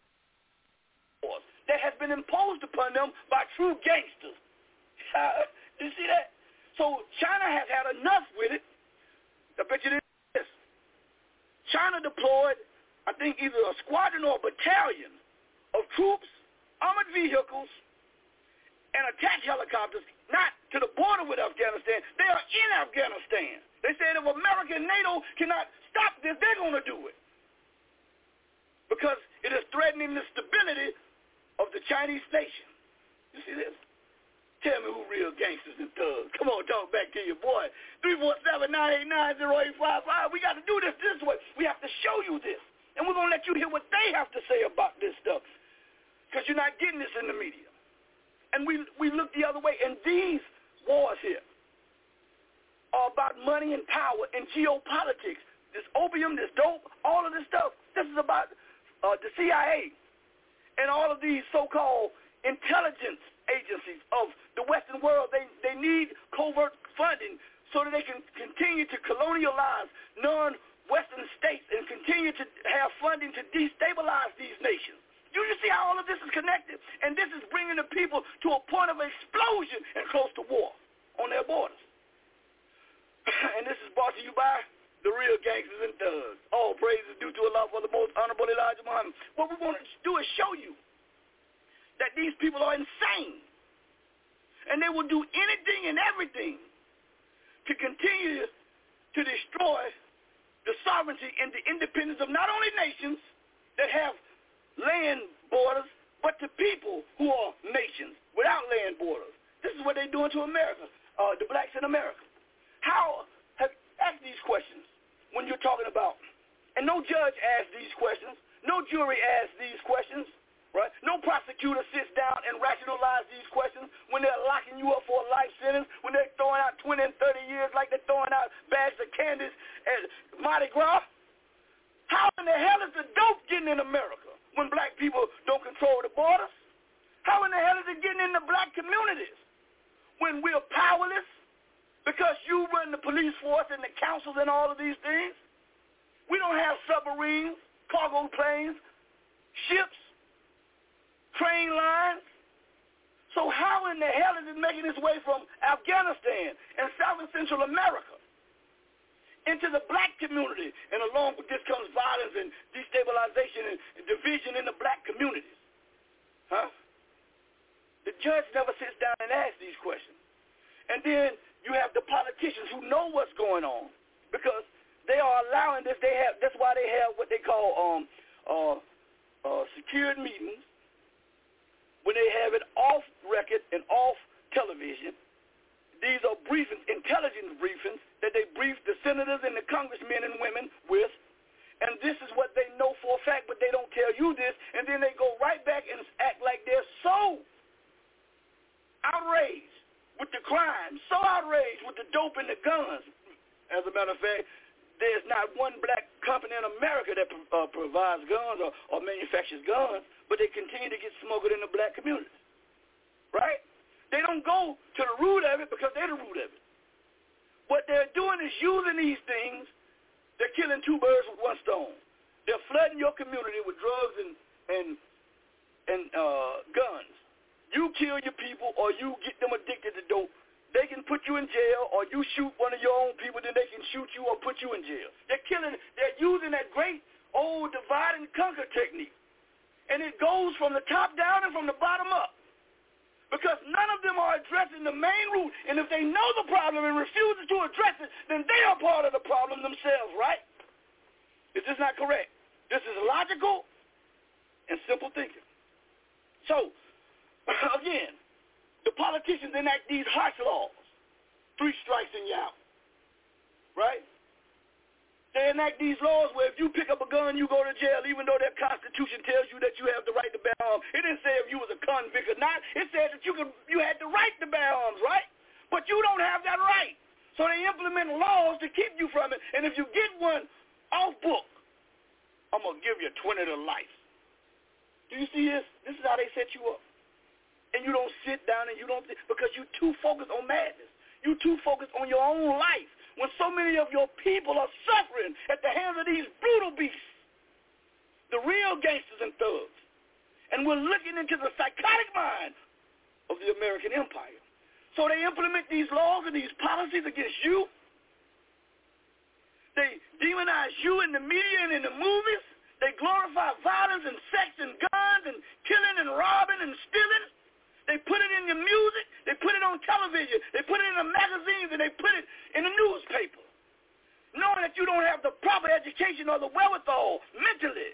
wars that has been imposed upon them by true gangsters. Uh, you see that? So China has had enough with it. I bet you this. China deployed, I think, either a squadron or a battalion of troops, armored vehicles, and attack helicopters, not to the border with Afghanistan. They are in Afghanistan. They said if America and NATO cannot stop this, they're going to do it. Because it is threatening the stability of the Chinese nation. You see this? Tell me who real gangsters and thugs. Come on, talk back to your boy. three four seven, nine eight nine, zero eight five five. We got to do this this way. We have to show you this. And we're going to let you hear what they have to say about this stuff. Because you're not getting this in the media. And we we look the other way. And these wars here are about money and power and geopolitics. This opium, this dope, all of this stuff. This is about uh, the C I A and all of these so-called intelligence agencies of the Western world. They they need covert funding so that they can continue to colonialize non Western states and continue to have funding to destabilize these nations. Do you see how all of this is connected? And this is bringing the people to a point of explosion and close to war on their borders. And this is brought to you by the real gangsters and thugs. All praise is due to Allah for the most honorable Elijah Muhammad. What we want to do is show you that these people are insane. And they will do anything and everything to continue to destroy the sovereignty and the independence of not only nations that have land borders, but to people who are nations without land borders. This is what they're doing to America, uh, the blacks in America. How have asked these questions when you're talking about, and no judge asks these questions, no jury asks these questions, right? No prosecutor sits down and rationalizes these questions when they're locking you up for a life sentence, when they're throwing out twenty and thirty years like they're throwing out bags of candies at Mardi Gras. How in the hell is the dope getting in America when black people don't control the borders? How in the hell is it getting in the black communities when we're powerless because you run the police force and the councils and all of these things? We don't have submarines, cargo planes, ships, train lines. So how in the hell is it making its way from Afghanistan and South and Central America into the black community? And along with this comes violence and destabilization and division in the black communities. Huh? The judge never sits down and asks these questions. And then you have the politicians who know what's going on because they are allowing this. They have that's why they have what they call um uh uh secured meetings, when they have it off record and off television. These are briefings, intelligence briefings, that they brief the senators and the congressmen and women with. And this is what they know for a fact, but they don't tell you this. And then they go right back and act like they're so outraged with the crime, so outraged with the dope and the guns. As a matter of fact, there's not one black company in America that uh, provides guns or, or manufactures guns, but they continue to get smuggled in the black community, right? They don't go to the root of it because they're the root of it. What they're doing is using these things. They're killing two birds with one stone. They're flooding your community with drugs and and and uh, guns. You kill your people or you get them addicted to dope, they can put you in jail, or you shoot one of your own people, then they can shoot you or put you in jail. They're killing, they're using that great old divide and conquer technique. And it goes from the top down and from the bottom up. Because none of them are addressing the main root. And if they know the problem and refuse to address it, then they are part of the problem themselves, right? Is this not correct? This is logical and simple thinking. So, again, the politicians enact these harsh laws. Three strikes and you're out. Right? They enact these laws where if you pick up a gun, you go to jail, even though their Constitution tells you that you have the right to bear arms. It didn't say if you was a convict or not. It said that you could, you had the right to bear arms, right? But you don't have that right. So they implement laws to keep you from it. And if you get one off book, I'm going to give you twenty to life. Do you see this? This is how they set you up. And you don't sit down and you don't, because you're too focused on madness. You're too focused on your own life. When so many of your people are suffering at the hands of these brutal beasts, the real gangsters and thugs. And we're looking into the psychotic mind of the American empire. So they implement these laws and these policies against you. They demonize you in the media and in the movies. They glorify violence and sex and guns and killing and robbing and stealing. They put it in your music. They put it on television. They put it in the magazines, and they put it in the newspaper. Knowing that you don't have the proper education or the wherewithal mentally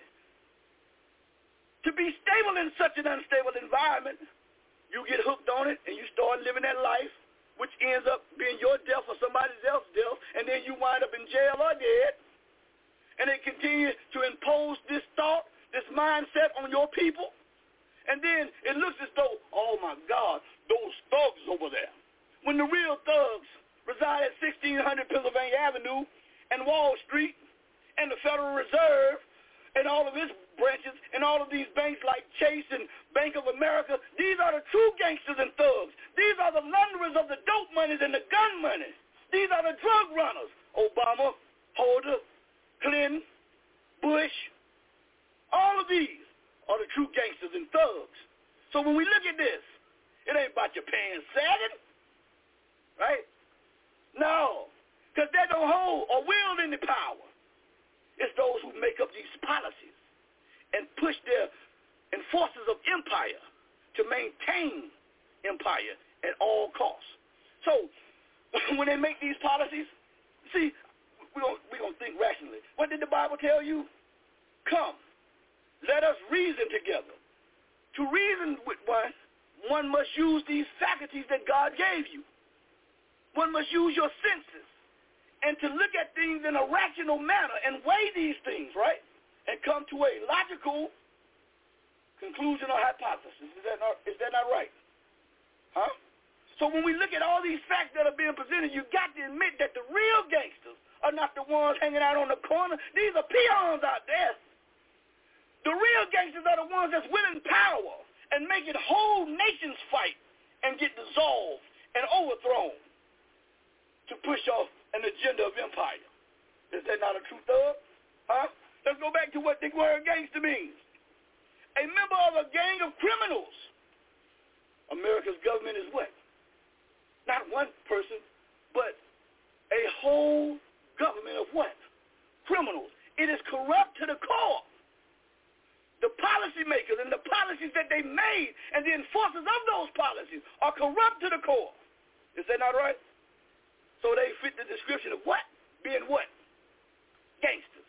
to be stable in such an unstable environment, you get hooked on it, and you start living that life, which ends up being your death or somebody else's death, and then you wind up in jail or dead. And they continue to impose this thought, this mindset on your people. And then it looks as though, oh, my God, those thugs over there. When the real thugs reside at sixteen hundred Pennsylvania Avenue and Wall Street and the Federal Reserve and all of its branches and all of these banks like Chase and Bank of America, these are the true gangsters and thugs. These are the launderers of the dope monies and the gun money. These are the drug runners. Obama, Holder, Clinton, Bush, all of these are the true gangsters and thugs. So when we look at this, it ain't about your pants sagging, right? No, because they don't hold or wield any power. It's those who make up these policies and push their enforcers of empire to maintain empire at all costs. So when they make these policies, see, we're going we're gonna think rationally. What did the Bible tell you? Come, let us reason together. To reason with one, one must use these faculties that God gave you. One must use your senses and to look at things in a rational manner and weigh these things, right? And come to a logical conclusion or hypothesis. Is that not, is that not right? Huh? So when we look at all these facts that are being presented, you got to admit that the real gangsters are not the ones hanging out on the corner. These are peons out there. The real gangsters are the ones that's winning power and making whole nations fight and get dissolved and overthrown to push off an agenda of empire. Is that not a true thug? Huh? Let's go back to what the word gangster means. A member of a gang of criminals. America's government is what? Not one person, but a whole government of what? Criminals. It is corrupt to the core. The policymakers and the policies that they made and the enforcers of those policies are corrupt to the core. Is that not right? So they fit the description of what? Being what? Gangsters.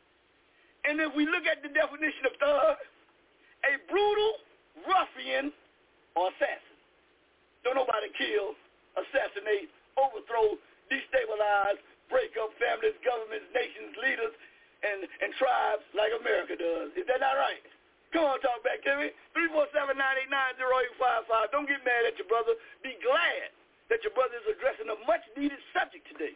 And if we look at the definition of thug, a brutal ruffian or assassin. Don't nobody kill, assassinate, overthrow, destabilize, break up families, governments, nations, leaders, and, and tribes like America does. Is that not right? Come on, talk back to me. three four seven, nine eight nine, zero eight five five. Don't get mad at your brother. Be glad that your brother is addressing a much-needed subject today.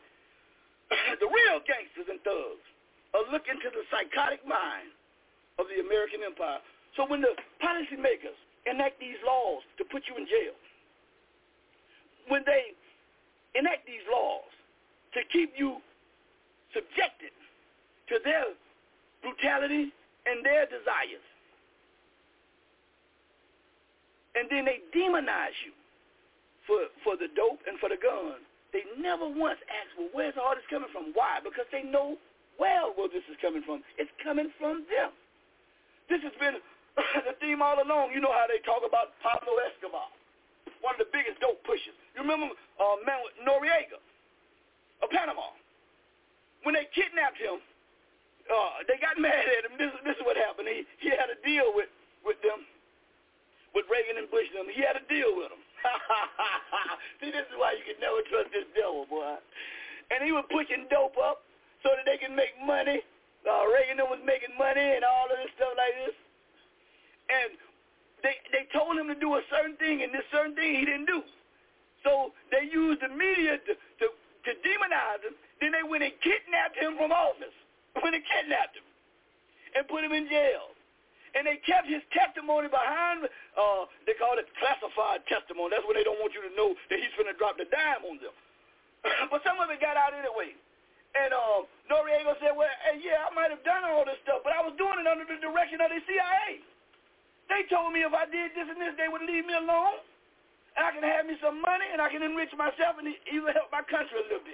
The real gangsters and thugs are looking to the psychotic mind of the American empire. So when the policymakers enact these laws to put you in jail, when they enact these laws to keep you subjected to their brutality and their desires, and then they demonize you for, for the dope and for the gun, they never once ask, well, where's all this coming from? Why? Because they know well where this is coming from. It's coming from them. This has been the theme all along. You know how they talk about Pablo Escobar, one of the biggest dope pushers. You remember uh, man Noriega of Panama? When they kidnapped him, uh, they got mad at him. This, this is what happened. He, he had a deal with, with them, with Reagan and Bush them. He had a deal with them. See, this is why you can never trust this devil, boy. And he was pushing dope up so that they can make money. Uh, Reagan was making money and all of this stuff like this. And they they told him to do a certain thing, and this certain thing he didn't do. So they used the media to, to, to demonize him. Then they went and kidnapped him from office. When they kidnapped him and put him in jail. And they kept his testimony behind, uh, they call it classified testimony. That's when they don't want you to know that he's going to drop the dime on them. But some of it got out anyway. And uh, Noriega said, well, hey, yeah, I might have done all this stuff, but I was doing it under the direction of the C I A. They told me if I did this and this, they would leave me alone, and I can have me some money, and I can enrich myself and even help my country a little bit.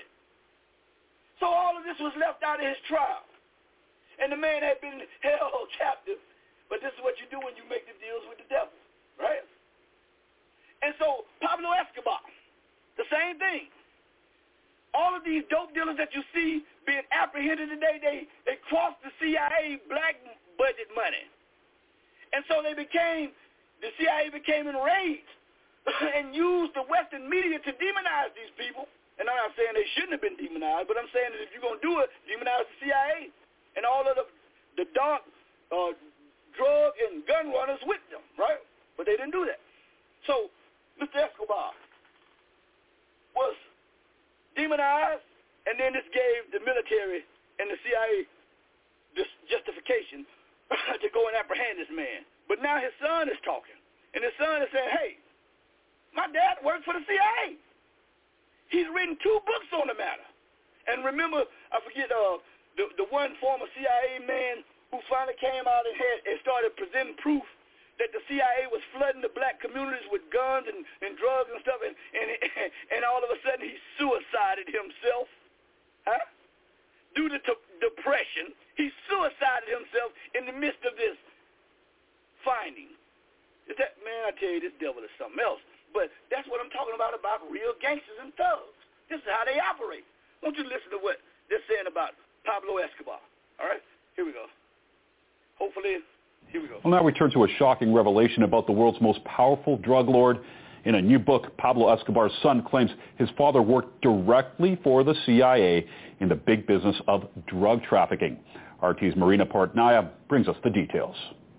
So all of this was left out of his trial. And the man had been held captive. But this is what you do when you make the deals with the devil, right? And so Pablo Escobar, the same thing. All of these dope dealers that you see being apprehended today, they, they crossed the C I A black budget money. And so they became, the C I A became enraged and used the Western media to demonize these people. And I'm not saying they shouldn't have been demonized, but I'm saying that if you're going to do it, demonize the C I A and all of the, the dark uh, drug and gun runners with them, right? But they didn't do that. So Mister Escobar was demonized, and then this gave the military and the C I A this justification to go and apprehend this man. But now his son is talking, and his son is saying, hey, my dad worked for the C I A. He's written two books on the matter. And remember, I forget uh, the, the one former C I A man who finally came out and, had, and started presenting proof that the C I A was flooding the black communities with guns and, and drugs and stuff, and, and, and all of a sudden he suicided himself, huh? Due to t- depression, he suicided himself in the midst of this finding. Is that, man, I tell you, this devil is something else. But that's what I'm talking about, about real gangsters and thugs. This is how they operate. I want you to listen to what they're saying about Pablo Escobar. All right? Here we go. Hopefully, here we go. Well, now we turn to a shocking revelation about the world's most powerful drug lord. In a new book, Pablo Escobar's son claims his father worked directly for the C I A in the big business of drug trafficking. R T's Marina Portnaya brings us the details.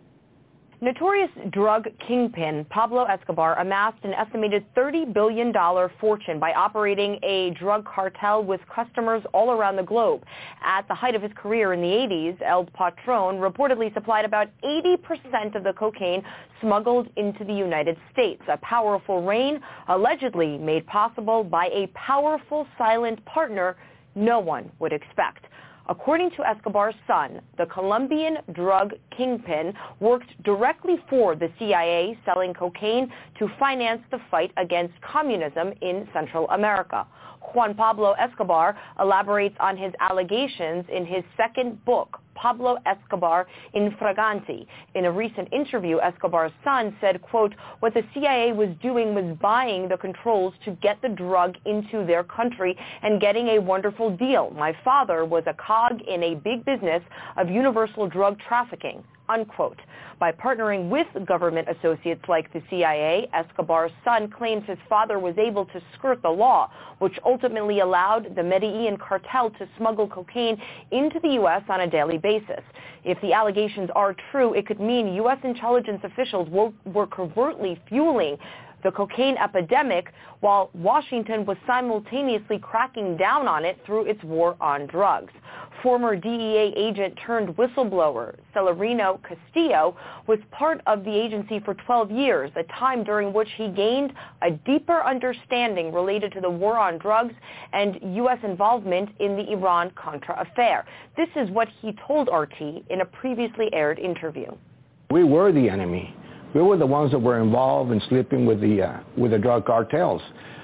Notorious drug kingpin Pablo Escobar amassed an estimated thirty billion dollars fortune by operating a drug cartel with customers all around the globe. At the height of his career in the eighties, El Patron reportedly supplied about eighty percent of the cocaine smuggled into the United States, a powerful reign allegedly made possible by a powerful silent partner no one would expect. According to Escobar's son, the Colombian drug kingpin worked directly for the C I A, selling cocaine to finance the fight against communism in Central America. Juan Pablo Escobar elaborates on his allegations in his second book, Pablo Escobar Infraganti. In a recent interview, Escobar's son said, quote, what the C I A was doing was buying the controls to get the drug into their country and getting a wonderful deal. My father was a cog in a big business of universal drug trafficking, unquote. By partnering with government associates like the C I A, Escobar's son claims his father was able to skirt the law, which ultimately allowed the Medellin cartel to smuggle cocaine into the U S on a daily basis. If the allegations are true, it could mean U S intelligence officials were, were covertly fueling the cocaine epidemic while Washington was simultaneously cracking down on it through its war on drugs. Former D E A agent turned whistleblower Celerino Castillo was part of the agency for twelve years, a time during which he gained a deeper understanding related to the war on drugs and U S involvement in the Iran-Contra affair. This is what he told R T in a previously aired interview. We were the enemy. We were the ones that were involved in sleeping with the uh, with the drug cartels.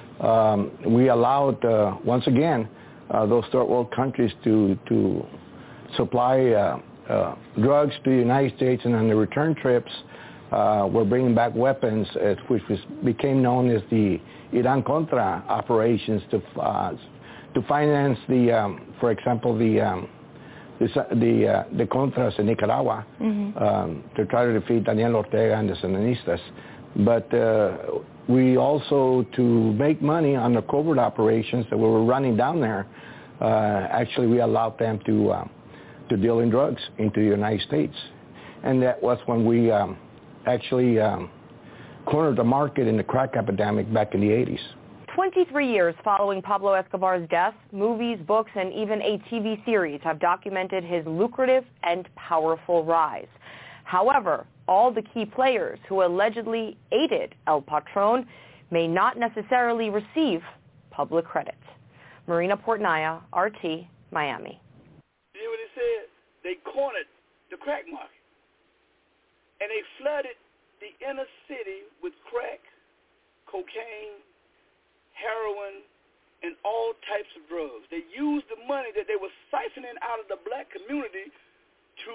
Um, we allowed, uh, once again, uh, those third world countries to to supply uh, uh, drugs to the United States, and on the return trips, uh, we're bringing back weapons, uh, which was, became known as the Iran-Contra operations to uh, to finance the, um, for example, the um, the the, uh, the Contras in Nicaragua, mm-hmm. um, to try to defeat Daniel Ortega and the Sandinistas. But uh, we also, to make money on the covert operations that we were running down there, uh, actually we allowed them to um, to deal in drugs into the United States. And that was when we um, actually um, cornered the market in the crack epidemic back in the eighties. twenty-three years following Pablo Escobar's death, movies, books, and even a T V series have documented his lucrative and powerful rise. However, all the key players who allegedly aided El Patron may not necessarily receive public credit. Marina Portnaya, R T, Miami. You hear what he said? They cornered the crack market, and they flooded the inner city with crack, cocaine, heroin, and all types of drugs. They used the money that they were siphoning out of the black community to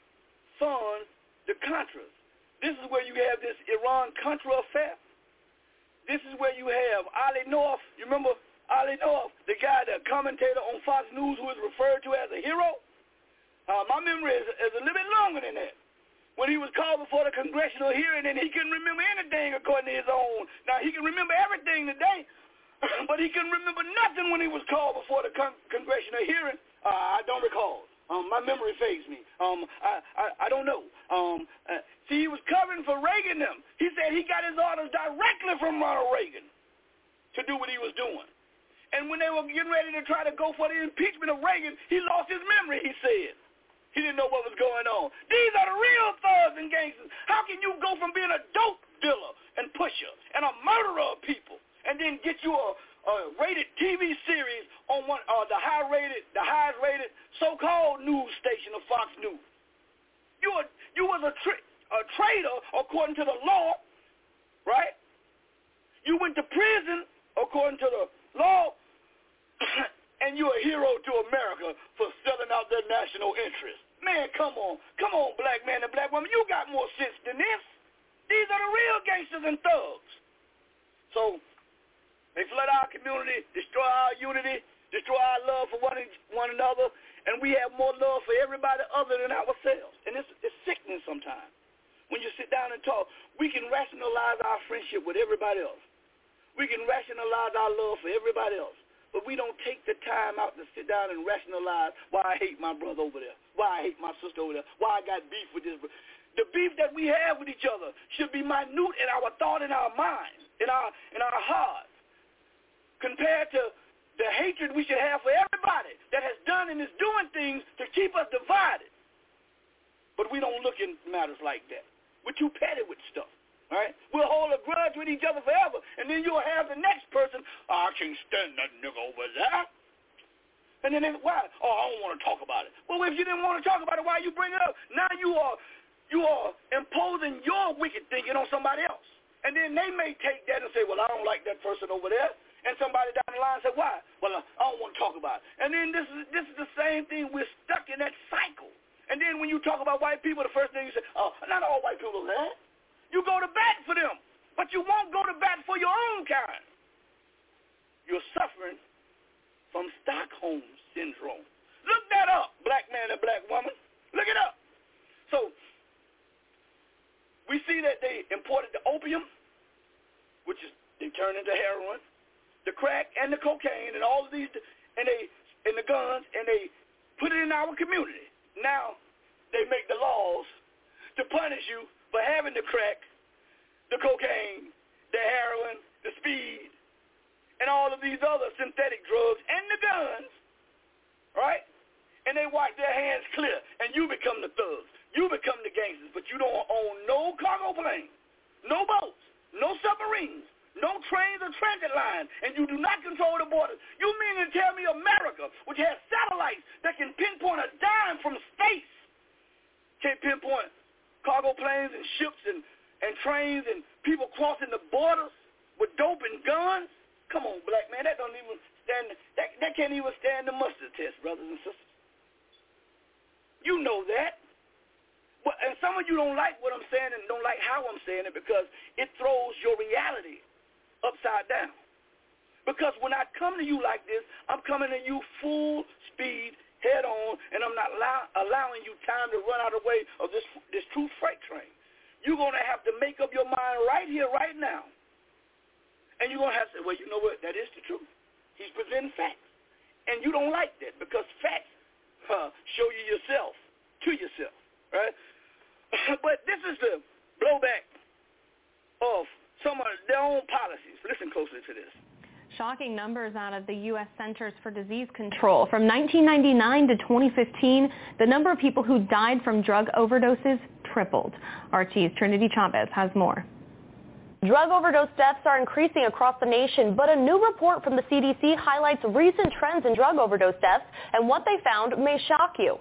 fund the Contras. This is where you have this Iran-Contra affair. This is where you have Ali North. You remember Ali North, the guy, the commentator on Fox News who is referred to as a hero? Uh, my memory is, is a little bit longer than that. When he was called before the congressional hearing and he couldn't remember anything according to his own. Now, he can remember everything today, but he couldn't remember nothing when he was called before the con- congressional hearing. Uh, I don't recall. Um, my memory fades me. Um, I, I, I don't know. Um, uh, see, he was covering for Reagan them. He said he got his orders directly from Ronald Reagan to do what he was doing. And when they were getting ready to try to go for the impeachment of Reagan, he lost his memory, he said. He didn't know what was going on. These are the real thugs and gangsters. How can you go from being a dope dealer and pusher and a murderer of people and then get you a, uh, rated T V series on one, uh, the high rated, the highest rated so-called news station of Fox News. You were, you was a, tra- a traitor according to the law, right? You went to prison according to the law, and you're a hero to America for selling out their national interest. Man, come on. Come on, black man and black woman. You got more sense than this. These are the real gangsters and thugs. So they flood our community, destroy our unity, destroy our love for one, one another, and we have more love for everybody other than ourselves. And it's, it's sickening sometimes. When you sit down and talk, we can rationalize our friendship with everybody else. We can rationalize our love for everybody else. But we don't take the time out to sit down and rationalize why I hate my brother over there, why I hate my sister over there, why I got beef with this. The beef that we have with each other should be minute in our thought, in our minds, in our in our hearts, compared to the hatred we should have for everybody that has done and is doing things to keep us divided. But we don't look in matters like that. We're too petty with stuff. All right? We'll hold a grudge with each other forever, and then you'll have the next person, oh, I can't stand that nigga over there. And then, they, why? Oh, I don't want to talk about it. Well, if you didn't want to talk about it, why you bring it up? Now you are you are imposing your wicked thinking on somebody else. And then they may take that and say, well, I don't like that person over there. And somebody down the line say, why? Well, I don't want to talk about it. And then this is this is the same thing. We're stuck in that cycle. And then when you talk about white people, the first thing you say, oh, not all white people are that. You go to bat for them, but you won't go to bat for your own kind. You're suffering from Stockholm Syndrome. Look that up, black man and black woman. Look it up. So we see that they imported the opium, which is they turned into heroin, the crack and the cocaine and all of these, and they and the guns, and they put it in our community. Now they make the laws to punish you for having the crack, the cocaine, the heroin, the speed, and all of these other synthetic drugs, and the guns, right? And they wipe their hands clear, and you become the thugs. You become the gangsters, but you don't own no cargo plane, no boats, no submarines, no trains or transit lines, and you do not control the borders. You mean to tell me America, which has satellites that can pinpoint a dime from space, can't pinpoint cargo planes and ships and, and trains and people crossing the borders with dope and guns? Come on, black man, that don't even stand. That, that can't even stand the mustard test, brothers and sisters. You know that. But, and some of you don't like what I'm saying and don't like how I'm saying it because it throws your reality upside down. Because when I come to you like this, I'm coming to you full speed, head on, and I'm not allow, allowing you time to run out of the way of this this true freight train. You're going to have to make up your mind right here, right now. And you're going to have to say, well, you know what, that is the truth. He's presenting facts. And you don't like that because facts uh, show you yourself to yourself, right? But this is the blowback of some of their own policies. Listen closely to this. Shocking numbers out of the U S Centers for Disease Control. From nineteen ninety-nine to twenty fifteen, the number of people who died from drug overdoses tripled. R T's Trinity Chavez has more. Drug overdose deaths are increasing across the nation, but a new report from the C D C highlights recent trends in drug overdose deaths, and what they found may shock you.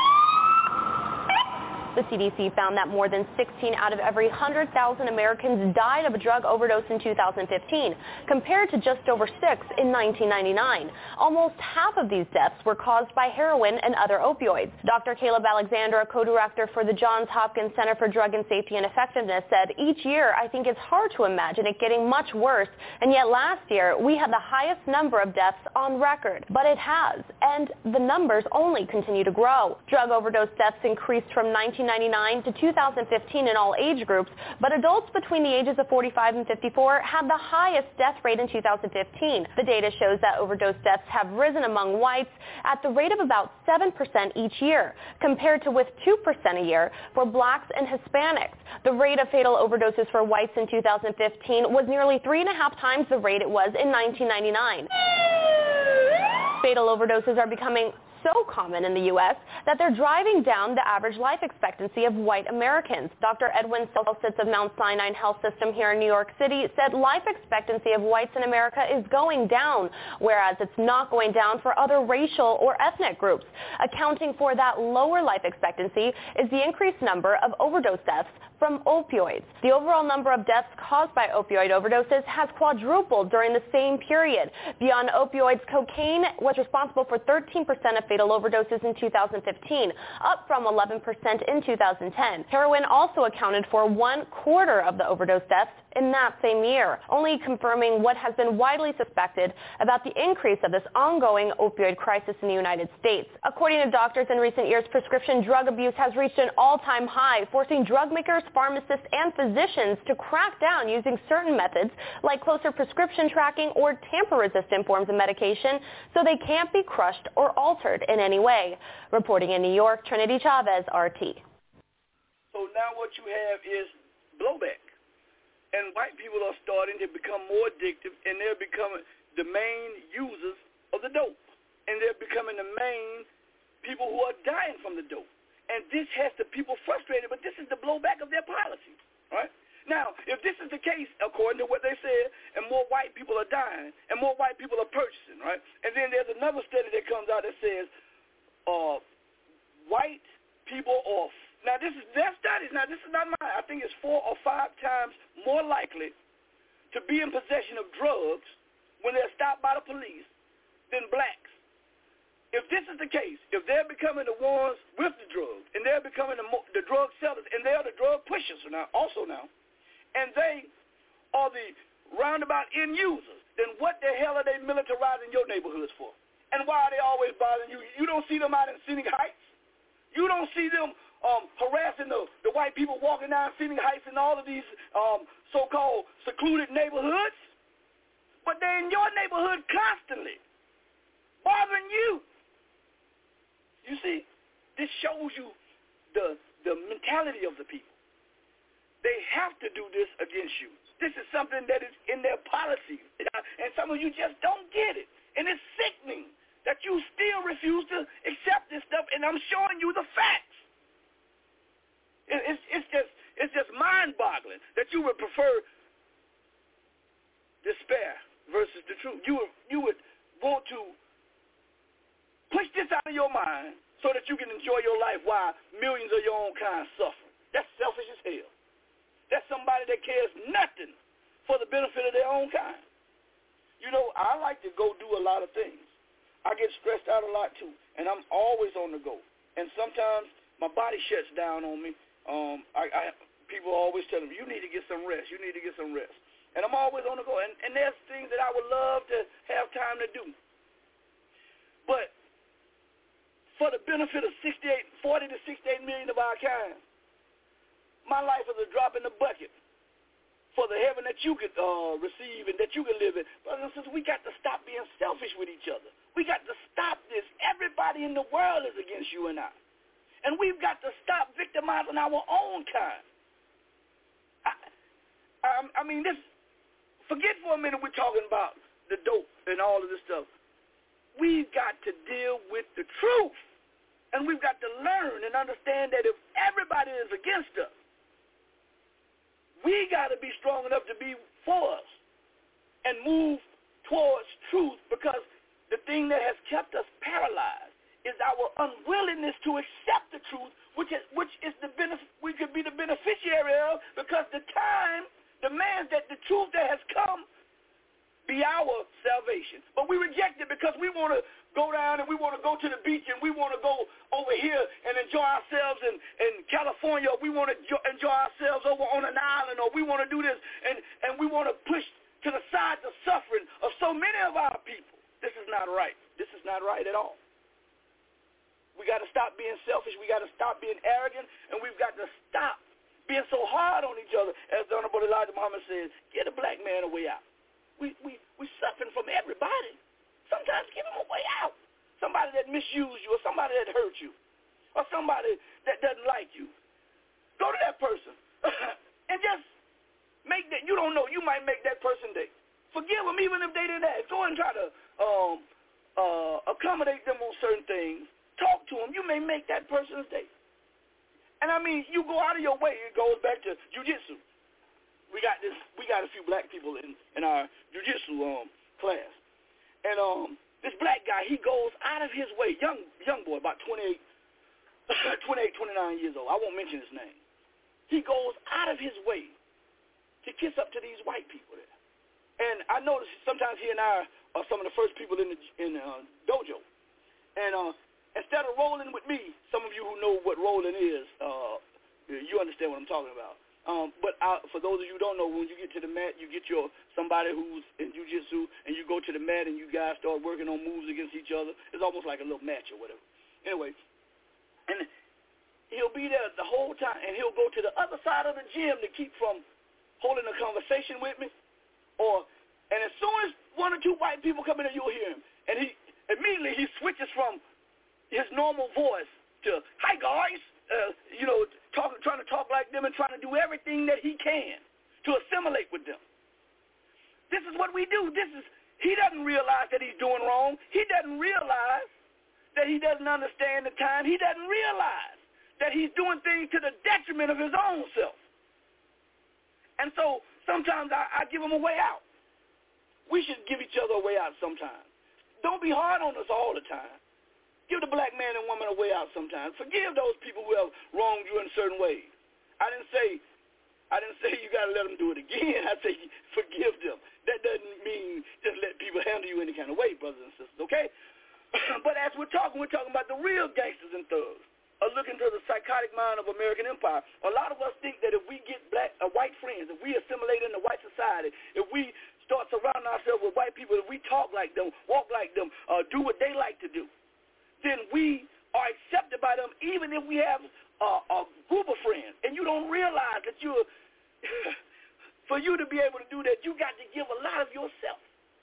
The C D C found that more than sixteen out of every one hundred thousand Americans died of a drug overdose in two thousand fifteen, compared to just over six in nineteen ninety-nine. Almost half of these deaths were caused by heroin and other opioids. Doctor Caleb Alexander, a co-director for the Johns Hopkins Center for Drug and Safety and Effectiveness, said, each year I think it's hard to imagine it getting much worse, and yet last year we had the highest number of deaths on record. But it has, and the numbers only continue to grow. Drug overdose deaths increased from nineteen ninety-nine to two thousand fifteen in all age groups, but adults between the ages of forty-five and fifty-four had the highest death rate in two thousand fifteen. The data shows that overdose deaths have risen among whites at the rate of about seven percent each year, compared to with two percent a year for blacks and Hispanics. The rate of fatal overdoses for whites in two thousand fifteen was nearly three and a half times the rate it was in nineteen ninety-nine. Fatal overdoses are becoming so common in the U S that they're driving down the average life expectancy of white Americans. Doctor Edwin Selsitz of Mount Sinai Health System here in New York City said life expectancy of whites in America is going down, whereas it's not going down for other racial or ethnic groups. Accounting for that lower life expectancy is the increased number of overdose deaths from opioids. The overall number of deaths caused by opioid overdoses has quadrupled during the same period. Beyond opioids, cocaine was responsible for thirteen percent of fatal overdoses in two thousand fifteen, up from eleven percent in two thousand ten. Heroin also accounted for one quarter of the overdose deaths in that same year, only confirming what has been widely suspected about the increase of this ongoing opioid crisis in the United States. According to doctors, in recent years, prescription drug abuse has reached an all-time high, forcing drug makers, pharmacists, and physicians to crack down using certain methods like closer prescription tracking or tamper-resistant forms of medication so they can't be crushed or altered in any way. Reporting in New York, Trinity Chavez, R T. So now what you have is blowback. And white people are starting to become more addictive, and they're becoming the main users of the dope. And they're becoming the main people who are dying from the dope. And this has the people frustrated, but this is the blowback of their policy, right? Now, if this is the case, according to what they said, and more white people are dying, and more white people are purchasing, right? And then there's another study that comes out that says uh, white people are, now this is their studies, now this is not mine, I think it's four or five times more likely to be in possession of drugs when they're stopped by the police than blacks. If this is the case, if they're becoming the ones with the drugs, and they're becoming the, the drug sellers, and they are the drug pushers now, also now, and they are the roundabout end users, then what the hell are they militarizing your neighborhoods for? And why are they always bothering you? You don't see them out in Scenic Heights. You don't see them um, harassing the, the white people walking down Scenic Heights and all of these um, so-called secluded neighborhoods. But they're in your neighborhood constantly, bothering you. You see, this shows you the the mentality of the people. They have to do this against you. This is something that is in their policy, and some of you just don't get it. And it's sickening that you still refuse to accept this stuff, and I'm showing you the facts. It, it's, it's just it's just mind-boggling that you would prefer despair versus the truth. You would, you would want to push this out of your mind so that you can enjoy your life while millions of your own kind suffer. That's selfish as hell. That's somebody that cares nothing for the benefit of their own kind. You know, I like to go do a lot of things. I get stressed out a lot too, and I'm always on the go. And sometimes my body shuts down on me. Um, I, I people always tell me, you need to get some rest. You need to get some rest. And I'm always on the go. And, and there's things that I would love to have time to do. But for the benefit of sixty-eight, forty to sixty-eight million of our kind, my life is a drop in the bucket for the heaven that you could uh, receive and that you can live in. Brothers and sisters, we got to stop being selfish with each other. We got to stop this. Everybody in the world is against you and I. And we've got to stop victimizing our own kind. I, I, I mean, this, forget for a minute we're talking about the dope and all of this stuff. We've got to deal with the truth. And we've got to learn and understand that if everybody is against us, we got to be strong enough to be for us and move towards truth, because the thing that has kept us paralyzed is our unwillingness to accept the truth, which is, which is the benef- we could be the beneficiary of, because the time demands that the truth that has come be our salvation. But we reject it because we want to go down and we want to go to the beach and we want to go over here and enjoy ourselves in, in California, or we want to jo- enjoy ourselves over on an island, or we want to do this, and, and we want to push to the side the suffering of so many of our people. This is not right. This is not right at all. We got to stop being selfish. We got to stop being arrogant, and we've got to stop being so hard on each other. As the Honorable Elijah Muhammad says, get a black man a way out. We we we suffering from everybody. Sometimes give them a way out. Somebody that misused you, or somebody that hurt you, or somebody that doesn't like you. Go to that person and just make that. You don't know. You might make that person day. Forgive them even if they didn't ask. Go and try to um, uh, accommodate them on certain things, talk to them, you may make that person's day. And I mean, you go out of your way. It goes back to jiu-jitsu. We got this. We got a few black people in, in our jiu-jitsu um, class, and um, this black guy, he goes out of his way. Young young boy, about twenty-eight, twenty-eight, twenty-nine years old. I won't mention his name. He goes out of his way to kiss up to these white people there. And I noticed sometimes he and I are some of the first people in the in the uh, dojo. And uh, instead of rolling with me, some of you who know what rolling is, uh, you understand what I'm talking about. Um, but I, for those of you who don't know, when you get to the mat, you get your somebody who's in jiu-jitsu, and you go to the mat, and you guys start working on moves against each other. It's almost like a little match or whatever. Anyway, and he'll be there the whole time, and he'll go to the other side of the gym to keep from holding a conversation with me. Or, and as soon as one or two white people come in, you'll hear him, and he immediately he switches from his normal voice to "Hi guys," uh, you know, talk, trying to talk like them and trying to do everything that he can to assimilate with them. This is what we do. This is he doesn't realize that he's doing wrong. He doesn't realize that he doesn't understand the time. He doesn't realize that he's doing things to the detriment of his own self. And so sometimes I, I give him a way out. We should give each other a way out sometimes. Don't be hard on us all the time. Give the black man and woman a way out sometimes. Forgive those people who have wronged you in certain ways. I didn't say, I didn't say you got to let them do it again. I say forgive them. That doesn't mean just let people handle you any kind of way, brothers and sisters, okay? But as we're talking, we're talking about the real gangsters and thugs. A look into the psychotic mind of American empire. A lot of us think that if we get black, uh, white friends, if we assimilate into white society, if we start surrounding ourselves with white people, if we talk like them, walk like them, uh, do what they like to do, then we are accepted by them, even if we have uh, a group of friends. And you don't realize that you're, for you to be able to do that, you got to give a lot of yourself.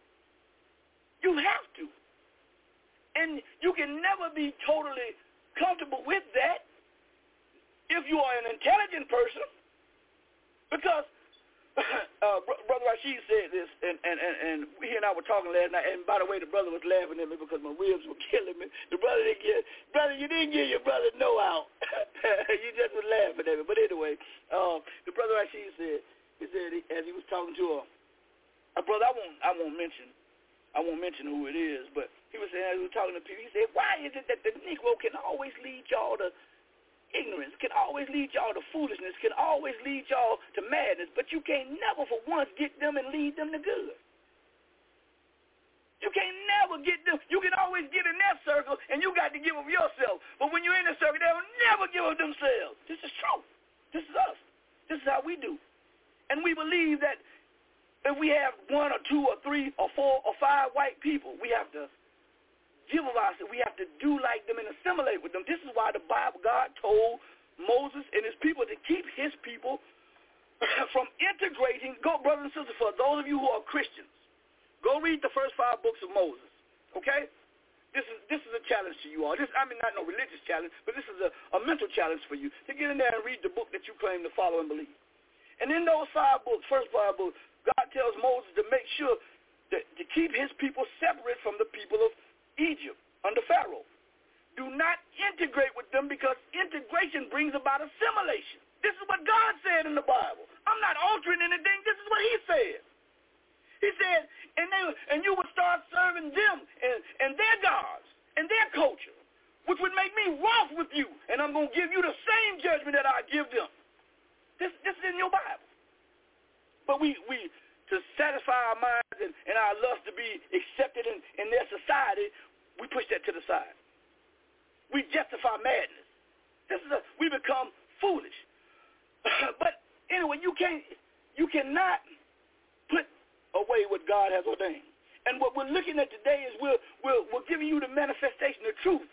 You have to. And you can never be totally comfortable with that if you are an intelligent person, because uh, Br- Brother Rashid said this, and, and, and, and he and I were talking last night, and by the way, the brother was laughing at me because my ribs were killing me. The brother didn't get, brother, you didn't give your brother no out. You just was laughing at me. But anyway, uh, the brother Rashid said, he said, he, as he was talking to a, a brother, I won't, I won't mention, I won't mention who it is, but he was saying, as we were talking to people, he said, why is it that the Negro can always lead y'all to ignorance, can always lead y'all to foolishness, can always lead y'all to madness, but you can't never for once get them and lead them to good? You can't never get them. You can always get in that circle, and you got to give them yourself. But when you're in the circle, they'll never give up themselves. This is true. This is us. This is how we do. And we believe that if we have one or two or three or four or five white people, we have to give of ourselves. We have to do like them and assimilate with them. This is why the Bible, God told Moses and his people to keep his people from integrating. Go, brothers and sisters, for those of you who are Christians, go read the first five books of Moses, okay? This is this is a challenge to you all. This, I mean, not no religious challenge, but this is a, a mental challenge for you to get in there and read the book that you claim to follow and believe. And in those five books, first five books, God tells Moses to make sure that, to keep his people separate from the people of Egypt under Pharaoh. Do not integrate with them, because integration brings about assimilation. This is what God said in the Bible. I'm not altering anything. This is what he said. He said, and they, and you would start serving them and, and their gods and their culture, which would make me wroth with you, and I'm going to give you the same judgment that I give them. This, this is in your Bible. But we, we to satisfy our minds and, and our lust to be accepted in, in their society, we push that to the side. We justify madness. This is a, we become foolish. But anyway, you can't, you cannot put away what God has ordained. And what we're looking at today is we're, we're, we're giving you the manifestation, the truth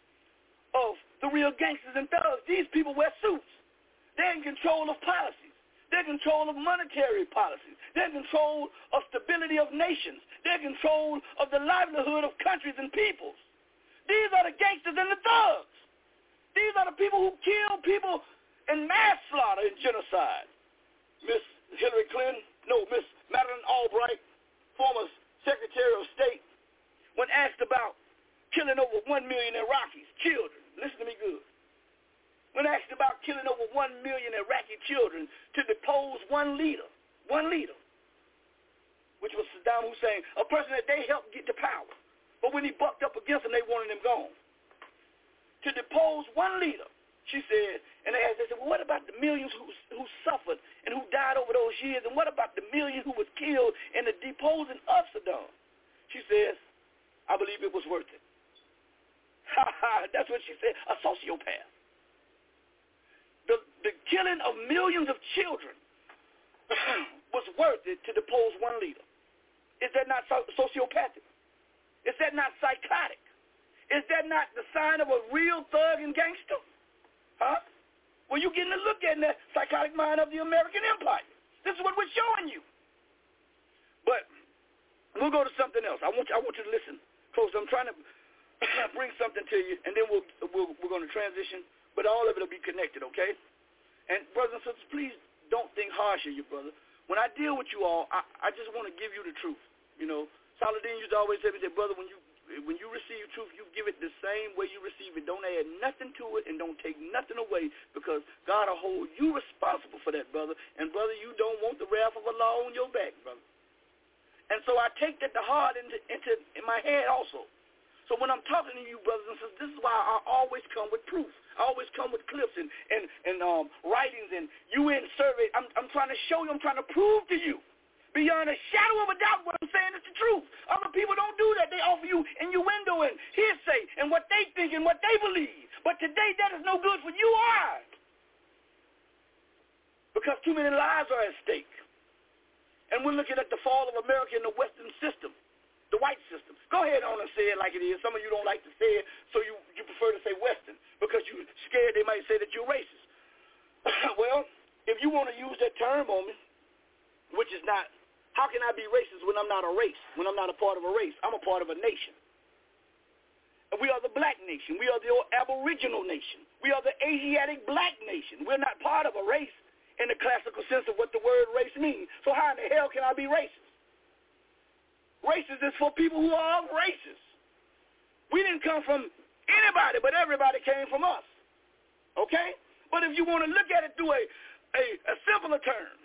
of the real gangsters and thugs. These people wear suits. They're in control of policies. They're in control of monetary policies. They're in control of stability of nations. They're in control of the livelihood of countries and peoples. These are the gangsters and the thugs. These are the people who kill people in mass slaughter and genocide. Miss Hillary Clinton, no, Miss Madeleine Albright, former Secretary of State, when asked about killing over one million Iraqis, children, listen to me good, when asked about killing over one million Iraqi children to depose one leader, one leader, which was Saddam Hussein, a person that they helped get to power. But when he bucked up against them, they wanted him gone. To depose one leader, she said, and they asked, they said, well, what about the millions who, who suffered and who died over those years, and what about the million who was killed in the deposing of Saddam? She says, I believe it was worth it. That's what she said, a sociopath. The, the killing of millions of children was worth it to depose one leader. Is that not so- sociopathic? Is that not psychotic? Is that not the sign of a real thug and gangster? Huh? Well, you're getting a look at the psychotic mind of the American empire. This is what we're showing you. But we'll go to something else. I want you, I want you to listen close. I'm trying to bring something to you, and then we'll, we'll, we're going to transition. But all of it will be connected, okay? And brothers and sisters, please don't think harsh of you, brother. When I deal with you all, I, I just want to give you the truth. You know, Saladin used to always say, brother, when you when you receive truth, you give it the same way you receive it. Don't add nothing to it and don't take nothing away, because God will hold you responsible for that, brother. And, brother, you don't want the wrath of Allah on your back, brother. And so I take that to heart into, into in my head also. So when I'm talking to you, brothers and sisters, this is why I always come with proof. I always come with clips and, and, and um, writings and U N survey. I'm, I'm trying to show you, I'm trying to prove to you, beyond a shadow of a doubt, what I'm saying is the truth. Other people don't do that. They offer you innuendo and hearsay and what they think and what they believe. But today, that is no good for you or I, because too many lives are at stake. And we're looking at the fall of America in the Western system, the white system. Go ahead on and say it like it is. Some of you don't like to say it, so you, you prefer to say Western because you're scared they might say that you're racist. Well, if you want to use that term on me, which is not, how can I be racist when I'm not a race, when I'm not a part of a race? I'm a part of a nation. And we are the black nation. We are the aboriginal nation. We are the Asiatic black nation. We're not part of a race in the classical sense of what the word race means. So how in the hell can I be racist? Racist is for people who are of races. We didn't come from anybody, but everybody came from us. Okay? But if you want to look at it through a, a, a simpler term,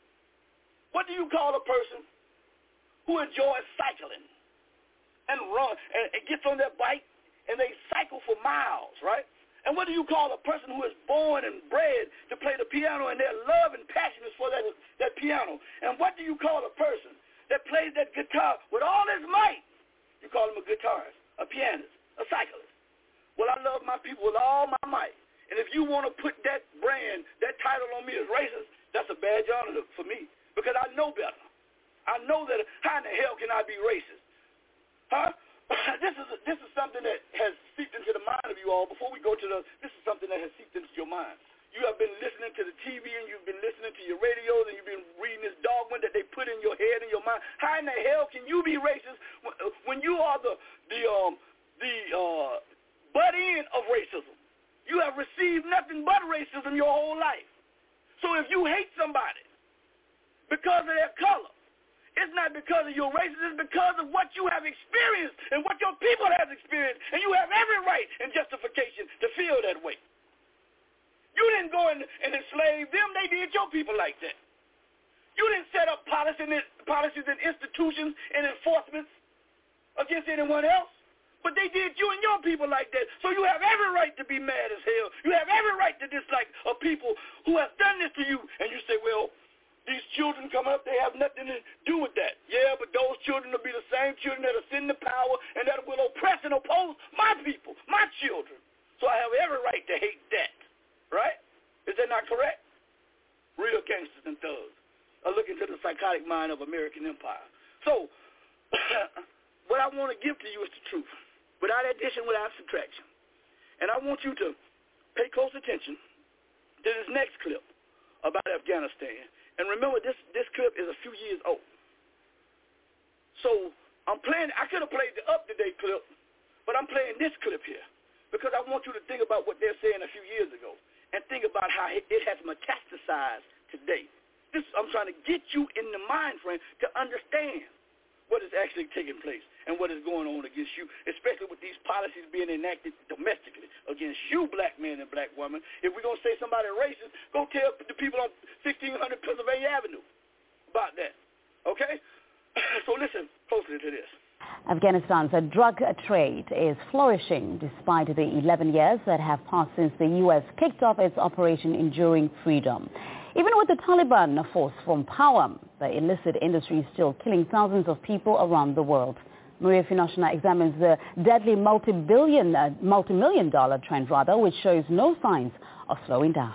what do you call a person who enjoys cycling and run and, and gets on their bike and they cycle for miles, right? And what do you call a person who is born and bred to play the piano and their love and passion is for that, that piano? And what do you call a person that plays that guitar with all his might? You call him a guitarist, a pianist, a cyclist. Well, I love my people with all my might. And if you want to put that brand, that title on me as racist, that's a badge of honor for me, because I know better. I know that. How in the hell can I be racist? Huh? This is this is something that has seeped into the mind of you all. Before we go to the, this is something that has seeped into your mind. You have been listening to the T V and you've been listening to your radios and you've been reading this dogma that they put in your head and your mind. How in the hell can you be racist when you are the the um the uh, butt end of racism? You have received nothing but racism your whole life. So if you hate somebody because of their color, it's not because of your racism, it's because of what you have experienced and what your people have experienced. And you have every right and justification to feel that way. You didn't go and, and enslave them. They did your people like that. You didn't set up policies and, policies and institutions and enforcements against anyone else. But they did you and your people like that. So you have every right to be mad as hell. You have every right to dislike a people who have done this to you. And you say, well, these children coming up, they have nothing to do with that. Yeah, but those children will be the same children that are sitting in power and that will oppress and oppose my people, my children. So I have every right to hate that. Right? Is that not correct? Real gangsters and thugs are looking to the psychotic mind of American empire. So what I want to give to you is the truth, without addition, without subtraction. And I want you to pay close attention to this next clip about Afghanistan. And remember, this, this clip is a few years old. So I'm playing, I could have played the up-to-date clip, but I'm playing this clip here because I want you to think about what they're saying a few years ago and think about how it, it has metastasized today. This, I'm trying to get you in the mind frame to understand what is actually taking place and what is going on against you, especially with these policies being enacted domestically against you, black men and black women. If we're going to say somebody racist, go tell the people on sixteen hundred Pennsylvania Avenue about that, okay? So listen closely to this. Afghanistan's drug trade is flourishing despite the eleven years that have passed since the U S kicked off its Operation Enduring Freedom. Even with the Taliban forced from power, the illicit industry is still killing thousands of people around the world. Maria Finoshina examines the deadly multi-billion, uh, multi-million dollar trend, rather, which shows no signs of slowing down.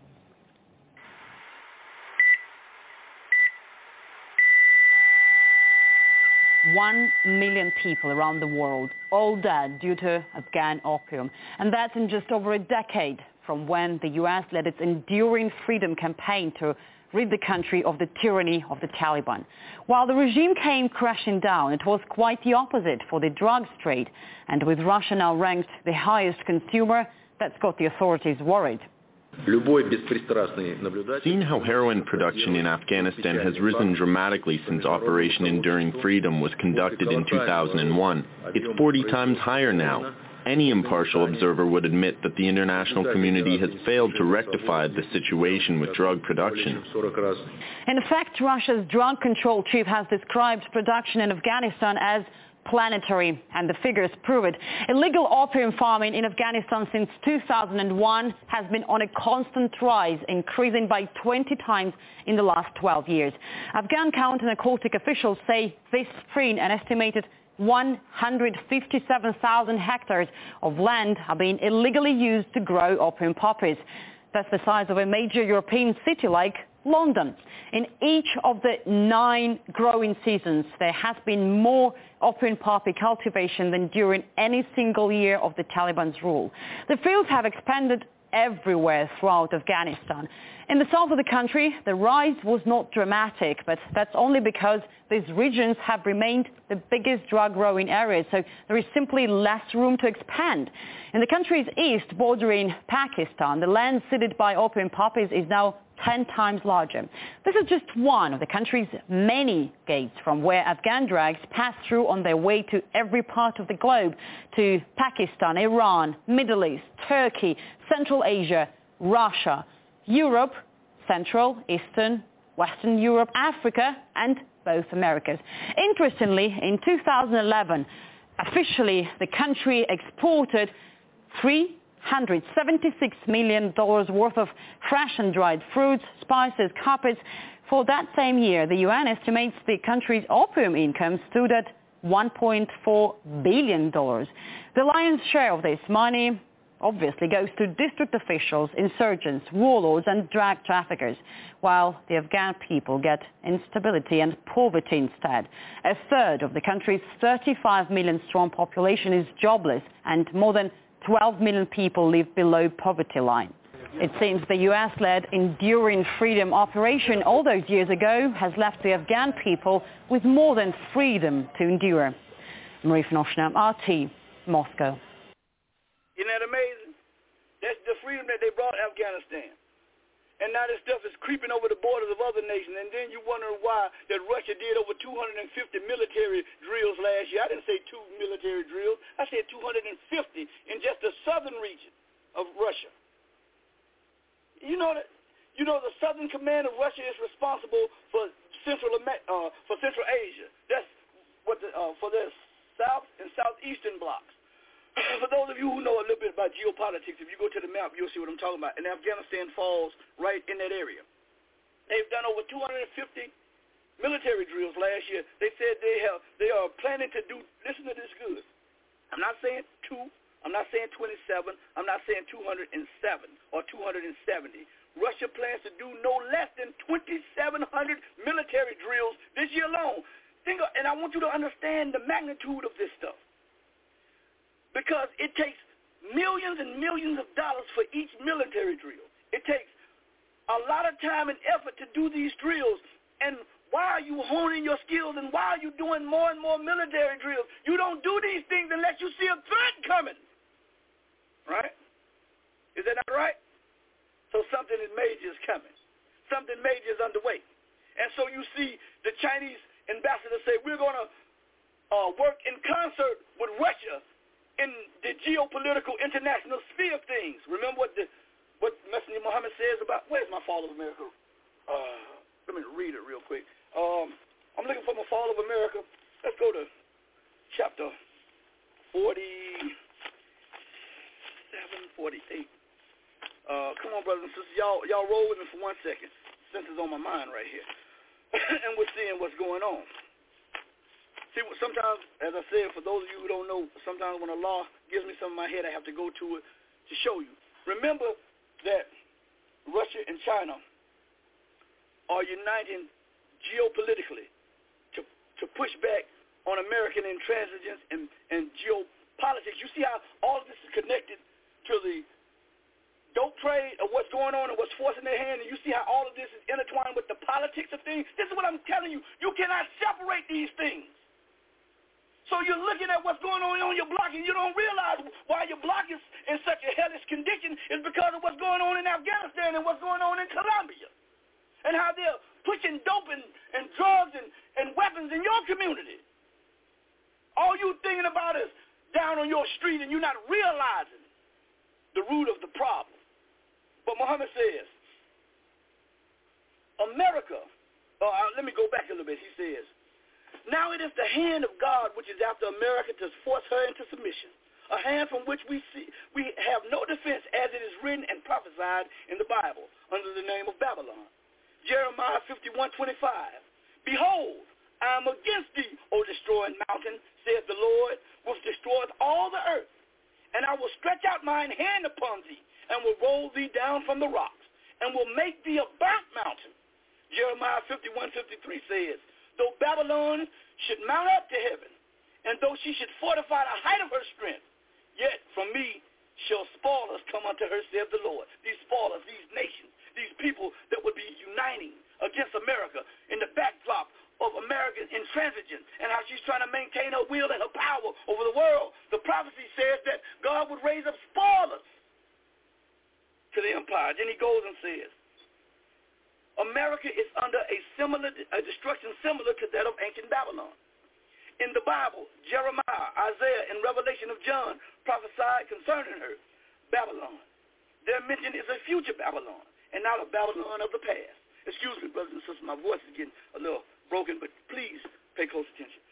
One million people around the world, all dead due to Afghan opium. And that's in just over a decade from when the U S led its Enduring Freedom campaign to rid the country of the tyranny of the Taliban. While the regime came crashing down, it was quite the opposite for the drugs trade. And with Russia now ranked the highest consumer, that's got the authorities worried. Seeing how heroin production in Afghanistan has risen dramatically since Operation Enduring Freedom was conducted in two thousand one, it's forty times higher now. Any impartial observer would admit that the international community has failed to rectify the situation with drug production. In fact, Russia's drug control chief has described production in Afghanistan as planetary, and the figures prove it. Illegal opium farming in Afghanistan since two thousand one has been on a constant rise, increasing by twenty times in the last twelve years. Afghan counter-narcotic officials say this spring an estimated one hundred fifty-seven thousand hectares of land are being illegally used to grow opium poppies. That's the size of a major European city like London. In each of the nine growing seasons, there has been more opium poppy cultivation than during any single year of the Taliban's rule. The fields have expanded everywhere throughout Afghanistan. In the south of the country, the rise was not dramatic, but that's only because these regions have remained the biggest drug-growing areas, so there is simply less room to expand. In the country's east, bordering Pakistan, the land seeded by opium poppies is now ten times larger. This is just one of the country's many gates from where Afghan drugs pass through on their way to every part of the globe, to Pakistan, Iran, Middle East, Turkey, Central Asia, Russia, Europe, Central, Eastern, Western Europe, Africa, and both Americas. Interestingly, in two thousand eleven, officially the country exported three hundred seventy-six million dollars worth of fresh and dried fruits, spices, carpets. For that same year, the U N estimates the country's opium income stood at one point four billion dollars. The lion's share of this money obviously goes to district officials, insurgents, warlords and drug traffickers, while the Afghan people get instability and poverty instead. A third of the country's thirty-five million strong population is jobless, and more than twelve million people live below poverty line. It seems the U S-led Enduring Freedom operation all those years ago has left the Afghan people with more than freedom to endure. Marie Finoshina, R T, Moscow. Isn't that amazing? That's the freedom that they brought Afghanistan. And now this stuff is creeping over the borders of other nations, and then you wonder why that Russia did over two hundred fifty military drills last year. I didn't say two military drills. I said two hundred fifty in just the southern region of Russia. You know that you know the Southern Command of Russia is responsible for Central uh, for Central Asia. That's what the, uh, for the South and Southeastern blocks. For those of you who know a little bit about geopolitics, if you go to the map, you'll see what I'm talking about. And Afghanistan falls right in that area. They've done over two hundred fifty military drills last year. They said they have they are planning to do. Listen to this good. I'm not saying two. I'm not saying twenty-seven. I'm not saying two hundred seven or two hundred seventy. Russia plans to do no less than twenty-seven hundred military drills this year alone. Think of, and I want you to understand the magnitude of this stuff. Because it takes millions and millions of dollars for each military drill. It takes a lot of time and effort to do these drills. And why are you honing your skills and why are you doing more and more military drills? You don't do these things unless you see a threat coming. Right? Is that not right? So something major is coming. Something major is underway. And so you see the Chinese ambassador say, we're going to uh, work in concert with Russia in the geopolitical international sphere of things. Remember what the what Messenger Muhammad says about, where's my Fall of America? Uh, let me read it real quick. Um, I'm looking for my Fall of America. Let's go to chapter forty-seven, forty-eight. Uh, come on, brothers and sisters. Y'all, y'all roll with me for one second, since it's on my mind right here. And we're seeing what's going on. See, sometimes, as I said, for those of you who don't know, sometimes when Allah gives me something in my head, I have to go to it to show you. Remember that Russia and China are uniting geopolitically to to push back on American intransigence and, and geopolitics. You see how all of this is connected to the dope trade of what's going on and what's forcing their hand, and you see how all of this is intertwined with the politics of things. This is what I'm telling you. You cannot separate these things. So you're looking at what's going on on your block, and you don't realize why your block is in such a hellish condition is because of what's going on in Afghanistan and what's going on in Colombia, and how they're pushing dope and, and drugs and, and weapons in your community. All you thinking about is down on your street, and you're not realizing the root of the problem. But Muhammad says, America, uh, let me go back a little bit. He says, now it is the hand of God which is after America to force her into submission, a hand from which we see we have no defense, as it is written and prophesied in the Bible under the name of Babylon. Jeremiah fifty-one twenty-five. Behold, I am against thee, O destroying mountain, saith the Lord, which destroyeth all the earth. And I will stretch out mine hand upon thee, and will roll thee down from the rocks, and will make thee a burnt mountain. Jeremiah fifty-one fifty-three says, though Babylon should mount up to heaven, and though she should fortify the height of her strength, yet from me shall spoilers come unto her, saith the Lord. These spoilers, these nations, these people that would be uniting against America in the backdrop of American intransigence and how she's trying to maintain her will and her power over the world. The prophecy says that God would raise up spoilers to the empire. Then he goes and says, America is under a similar a destruction similar to that of ancient Babylon. In the Bible, Jeremiah, Isaiah, and Revelation of John prophesied concerning her, Babylon. Their mention is a future Babylon and not a Babylon of the past. Excuse me, brothers and sisters, my voice is getting a little broken, but please pay close attention.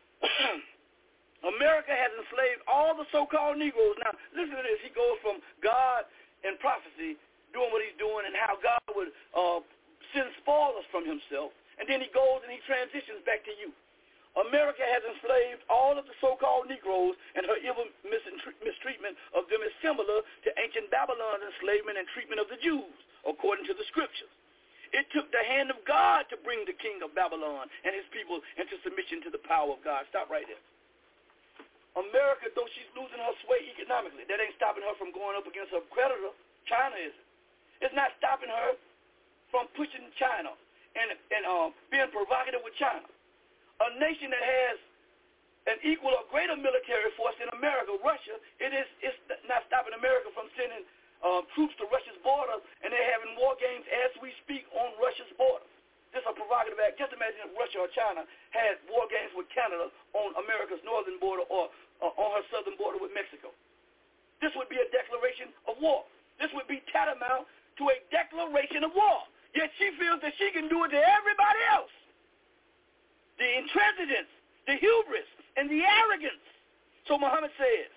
America has enslaved all the so-called Negroes. Now, listen to this. He goes from God and prophecy doing what he's doing and how God would uh, send spoilers from himself, and then he goes and he transitions back to you. America has enslaved all of the so-called Negroes, and her evil mistreatment of them is similar to ancient Babylon's enslavement and treatment of the Jews, according to the scriptures. It took the hand of God to bring the king of Babylon and his people into submission to the power of God. Stop right there. America, though she's losing her sway economically, that ain't stopping her from going up against her creditor. China isn't. It's not stopping her from pushing China and, and um, being provocative with China. A nation that has an equal or greater military force in America, Russia, it is it's not stopping America from sending uh, troops to Russia's border, and they're having war games as we speak on Russia's border. This is a provocative act. Just imagine if Russia or China had war games with Canada on America's northern border or uh, on her southern border with Mexico. This would be a declaration of war. This would be tantamount to a declaration of war. Yet she feels that she can do it to everybody else. The intransigence, the hubris, and the arrogance. So Muhammad says,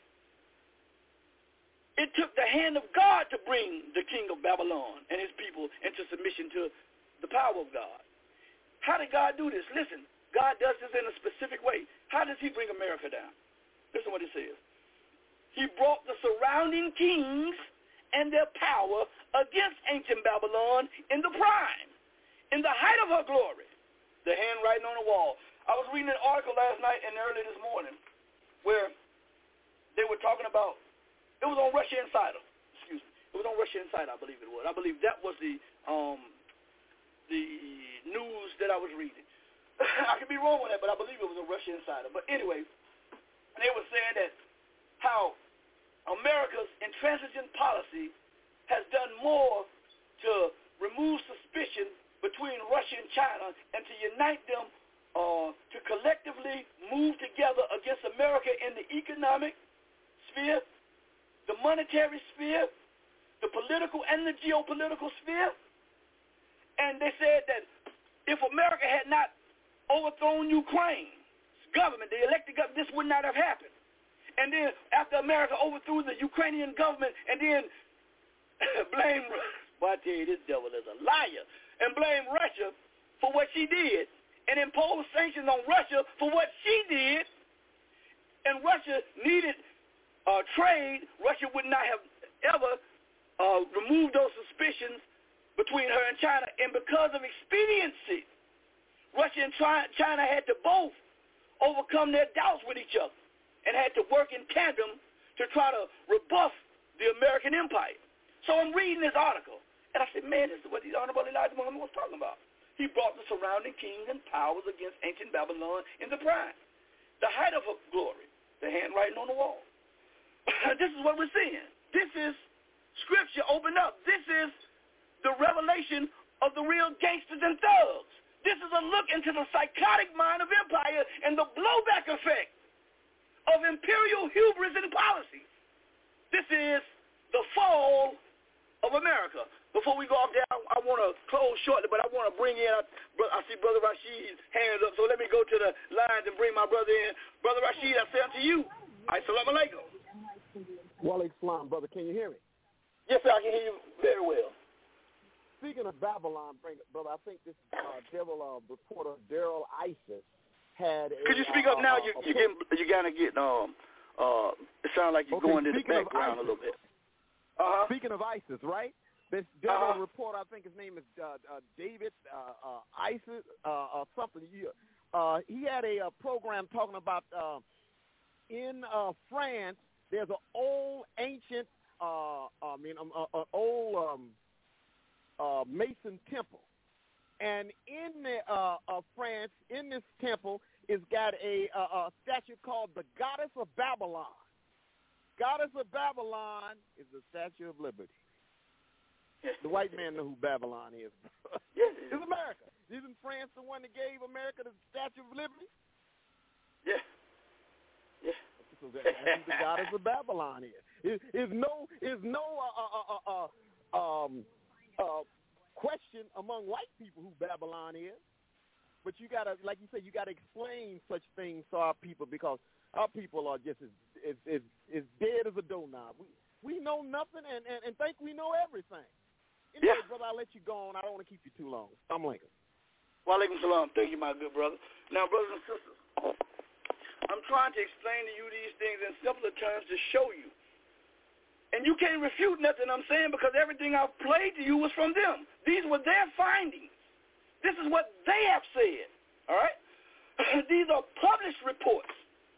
it took the hand of God to bring the king of Babylon and his people into submission to the power of God. How did God do this? Listen, God does this in a specific way. How does he bring America down? Listen what he says. He brought the surrounding kings and their power against ancient Babylon in the prime, in the height of her glory, the handwriting on the wall. I was reading an article last night and early this morning where they were talking about, it was on Russia Insider, excuse me, it was on Russia Insider, I believe it was. I believe that was the um, the news that I was reading. I could be wrong on that, but I believe it was on Russia Insider. But anyway, they were saying that how America's intransigent policy has done more to remove suspicion between Russia and China and to unite them uh, to collectively move together against America in the economic sphere, the monetary sphere, the political and the geopolitical sphere. And they said that if America had not overthrown Ukraine's government, the elected government, this would not have happened. And then after America overthrew the Ukrainian government and then blame, well, I tell you, this devil is a liar, and blame Russia for what she did, and impose sanctions on Russia for what she did, and Russia needed uh, trade, Russia would not have ever uh, removed those suspicions between her and China. And because of expediency, Russia and China had to both overcome their doubts with each other and had to work in tandem to try to rebuff the American empire. So I'm reading this article, and I said, man, this is what the Honorable Elijah Muhammad was talking about. He brought the surrounding kings and powers against ancient Babylon in the prime, the height of her glory, the handwriting on the wall. This is what we're seeing. This is scripture opened up. This is the revelation of the real gangsters and thugs. This is a look into the psychotic mind of empire and the blowback effect of imperial hubris and policy. This is the fall of America. Before we go off there, I, I want to close shortly, but I want to bring in, I, I see Brother Rashid's hands up, so let me go to the lines and bring my brother in. Brother Rashid, I say unto you, Assalamu alaikum. Wa alaikum salam, brother. Can you hear me? Yes, sir, I can hear you very well. Speaking of Babylon, brother, I think this uh, devil uh, reporter Daryl Isis had. A, Could you speak uh, up now? Uh, you you getting you gotta get um uh. It sounds like you're okay, going to the background a little bit. Uh-huh. Speaking of ISIS, right? This devil uh-huh. reporter, I think his name is uh, uh, David uh, uh, ISIS uh, uh, something. Uh, he had a uh, program talking about uh, in uh, France. There's an old ancient, uh, I mean, um, uh, uh, old. Um, Uh, Mason temple, and in the, uh, uh, France, in this temple, is got a, uh, a statue called the Goddess of Babylon. Goddess of Babylon is the Statue of Liberty. The white man know who Babylon is. It's America. Isn't France the one that gave America the Statue of Liberty? Yeah. Yeah. So that's who the Goddess of Babylon is. Is, is no is no uh, uh, uh, uh, um. Uh, question among white people who Babylon is, but you gotta, like you said, you gotta explain such things to our people, because our people are just as as, as, as dead as a doorknob. We we know nothing and, and, and think we know everything. Anyway, yeah. brother, I'll let you go on. I don't want to keep you too long. I'm Lincoln. Wa alaikum salam. Thank you, my good brother. Now, brothers and sisters, I'm trying to explain to you these things in simpler terms to show you. And you can't refute nothing I'm saying, because everything I've played to you was from them. These were their findings. This is what they have said, all right? These are published reports.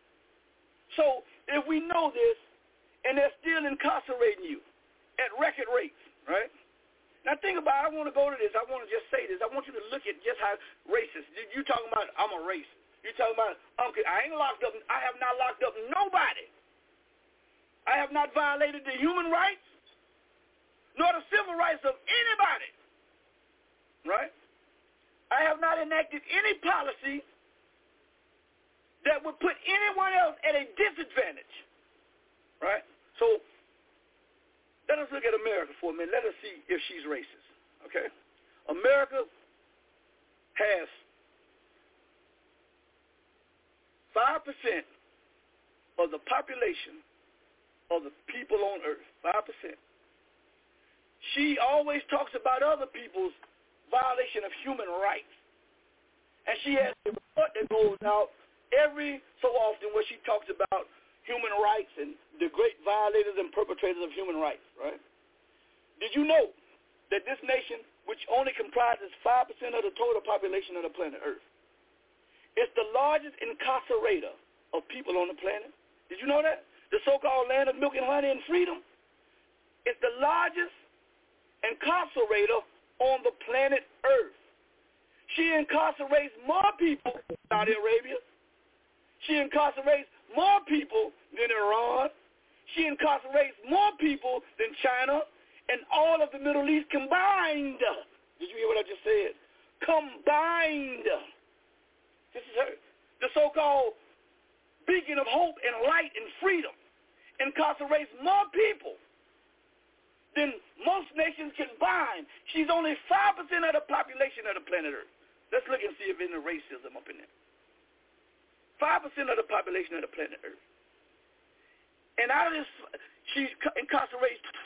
So if we know this, and they're still incarcerating you at record rates, right? Now think about it. I want to go to this. I want to just say this. I want you to look at just how racist. You talking about I'm a racist. You talking about I'm, I ain't locked up. I have not locked up nobody. I have not violated the human rights nor the civil rights of anybody, right? I have not enacted any policy that would put anyone else at a disadvantage, right? So let us look at America for a minute. Let us see if she's racist, okay? America has five percent of the population of the people on earth, five percent. She always talks about other people's violation of human rights. And she has a report that goes out every so often where she talks about human rights and the great violators and perpetrators of human rights, right? Did you know that this nation, which only comprises five percent of the total population of the planet Earth, is the largest incarcerator of people on the planet? Did you know that? The so-called land of milk and honey and freedom, is the largest incarcerator on the planet Earth. She incarcerates more people than Saudi Arabia. She incarcerates more people than Iran. She incarcerates more people than China and all of the Middle East combined. Did you hear what I just said? Combined. This is her. The so-called beacon of hope and light and freedom, incarcerates more people than most nations combined. She's only five percent of the population of the planet Earth. Let's look and see if there's any racism up in there. five percent of the population of the planet Earth. And out of this, she incarcerates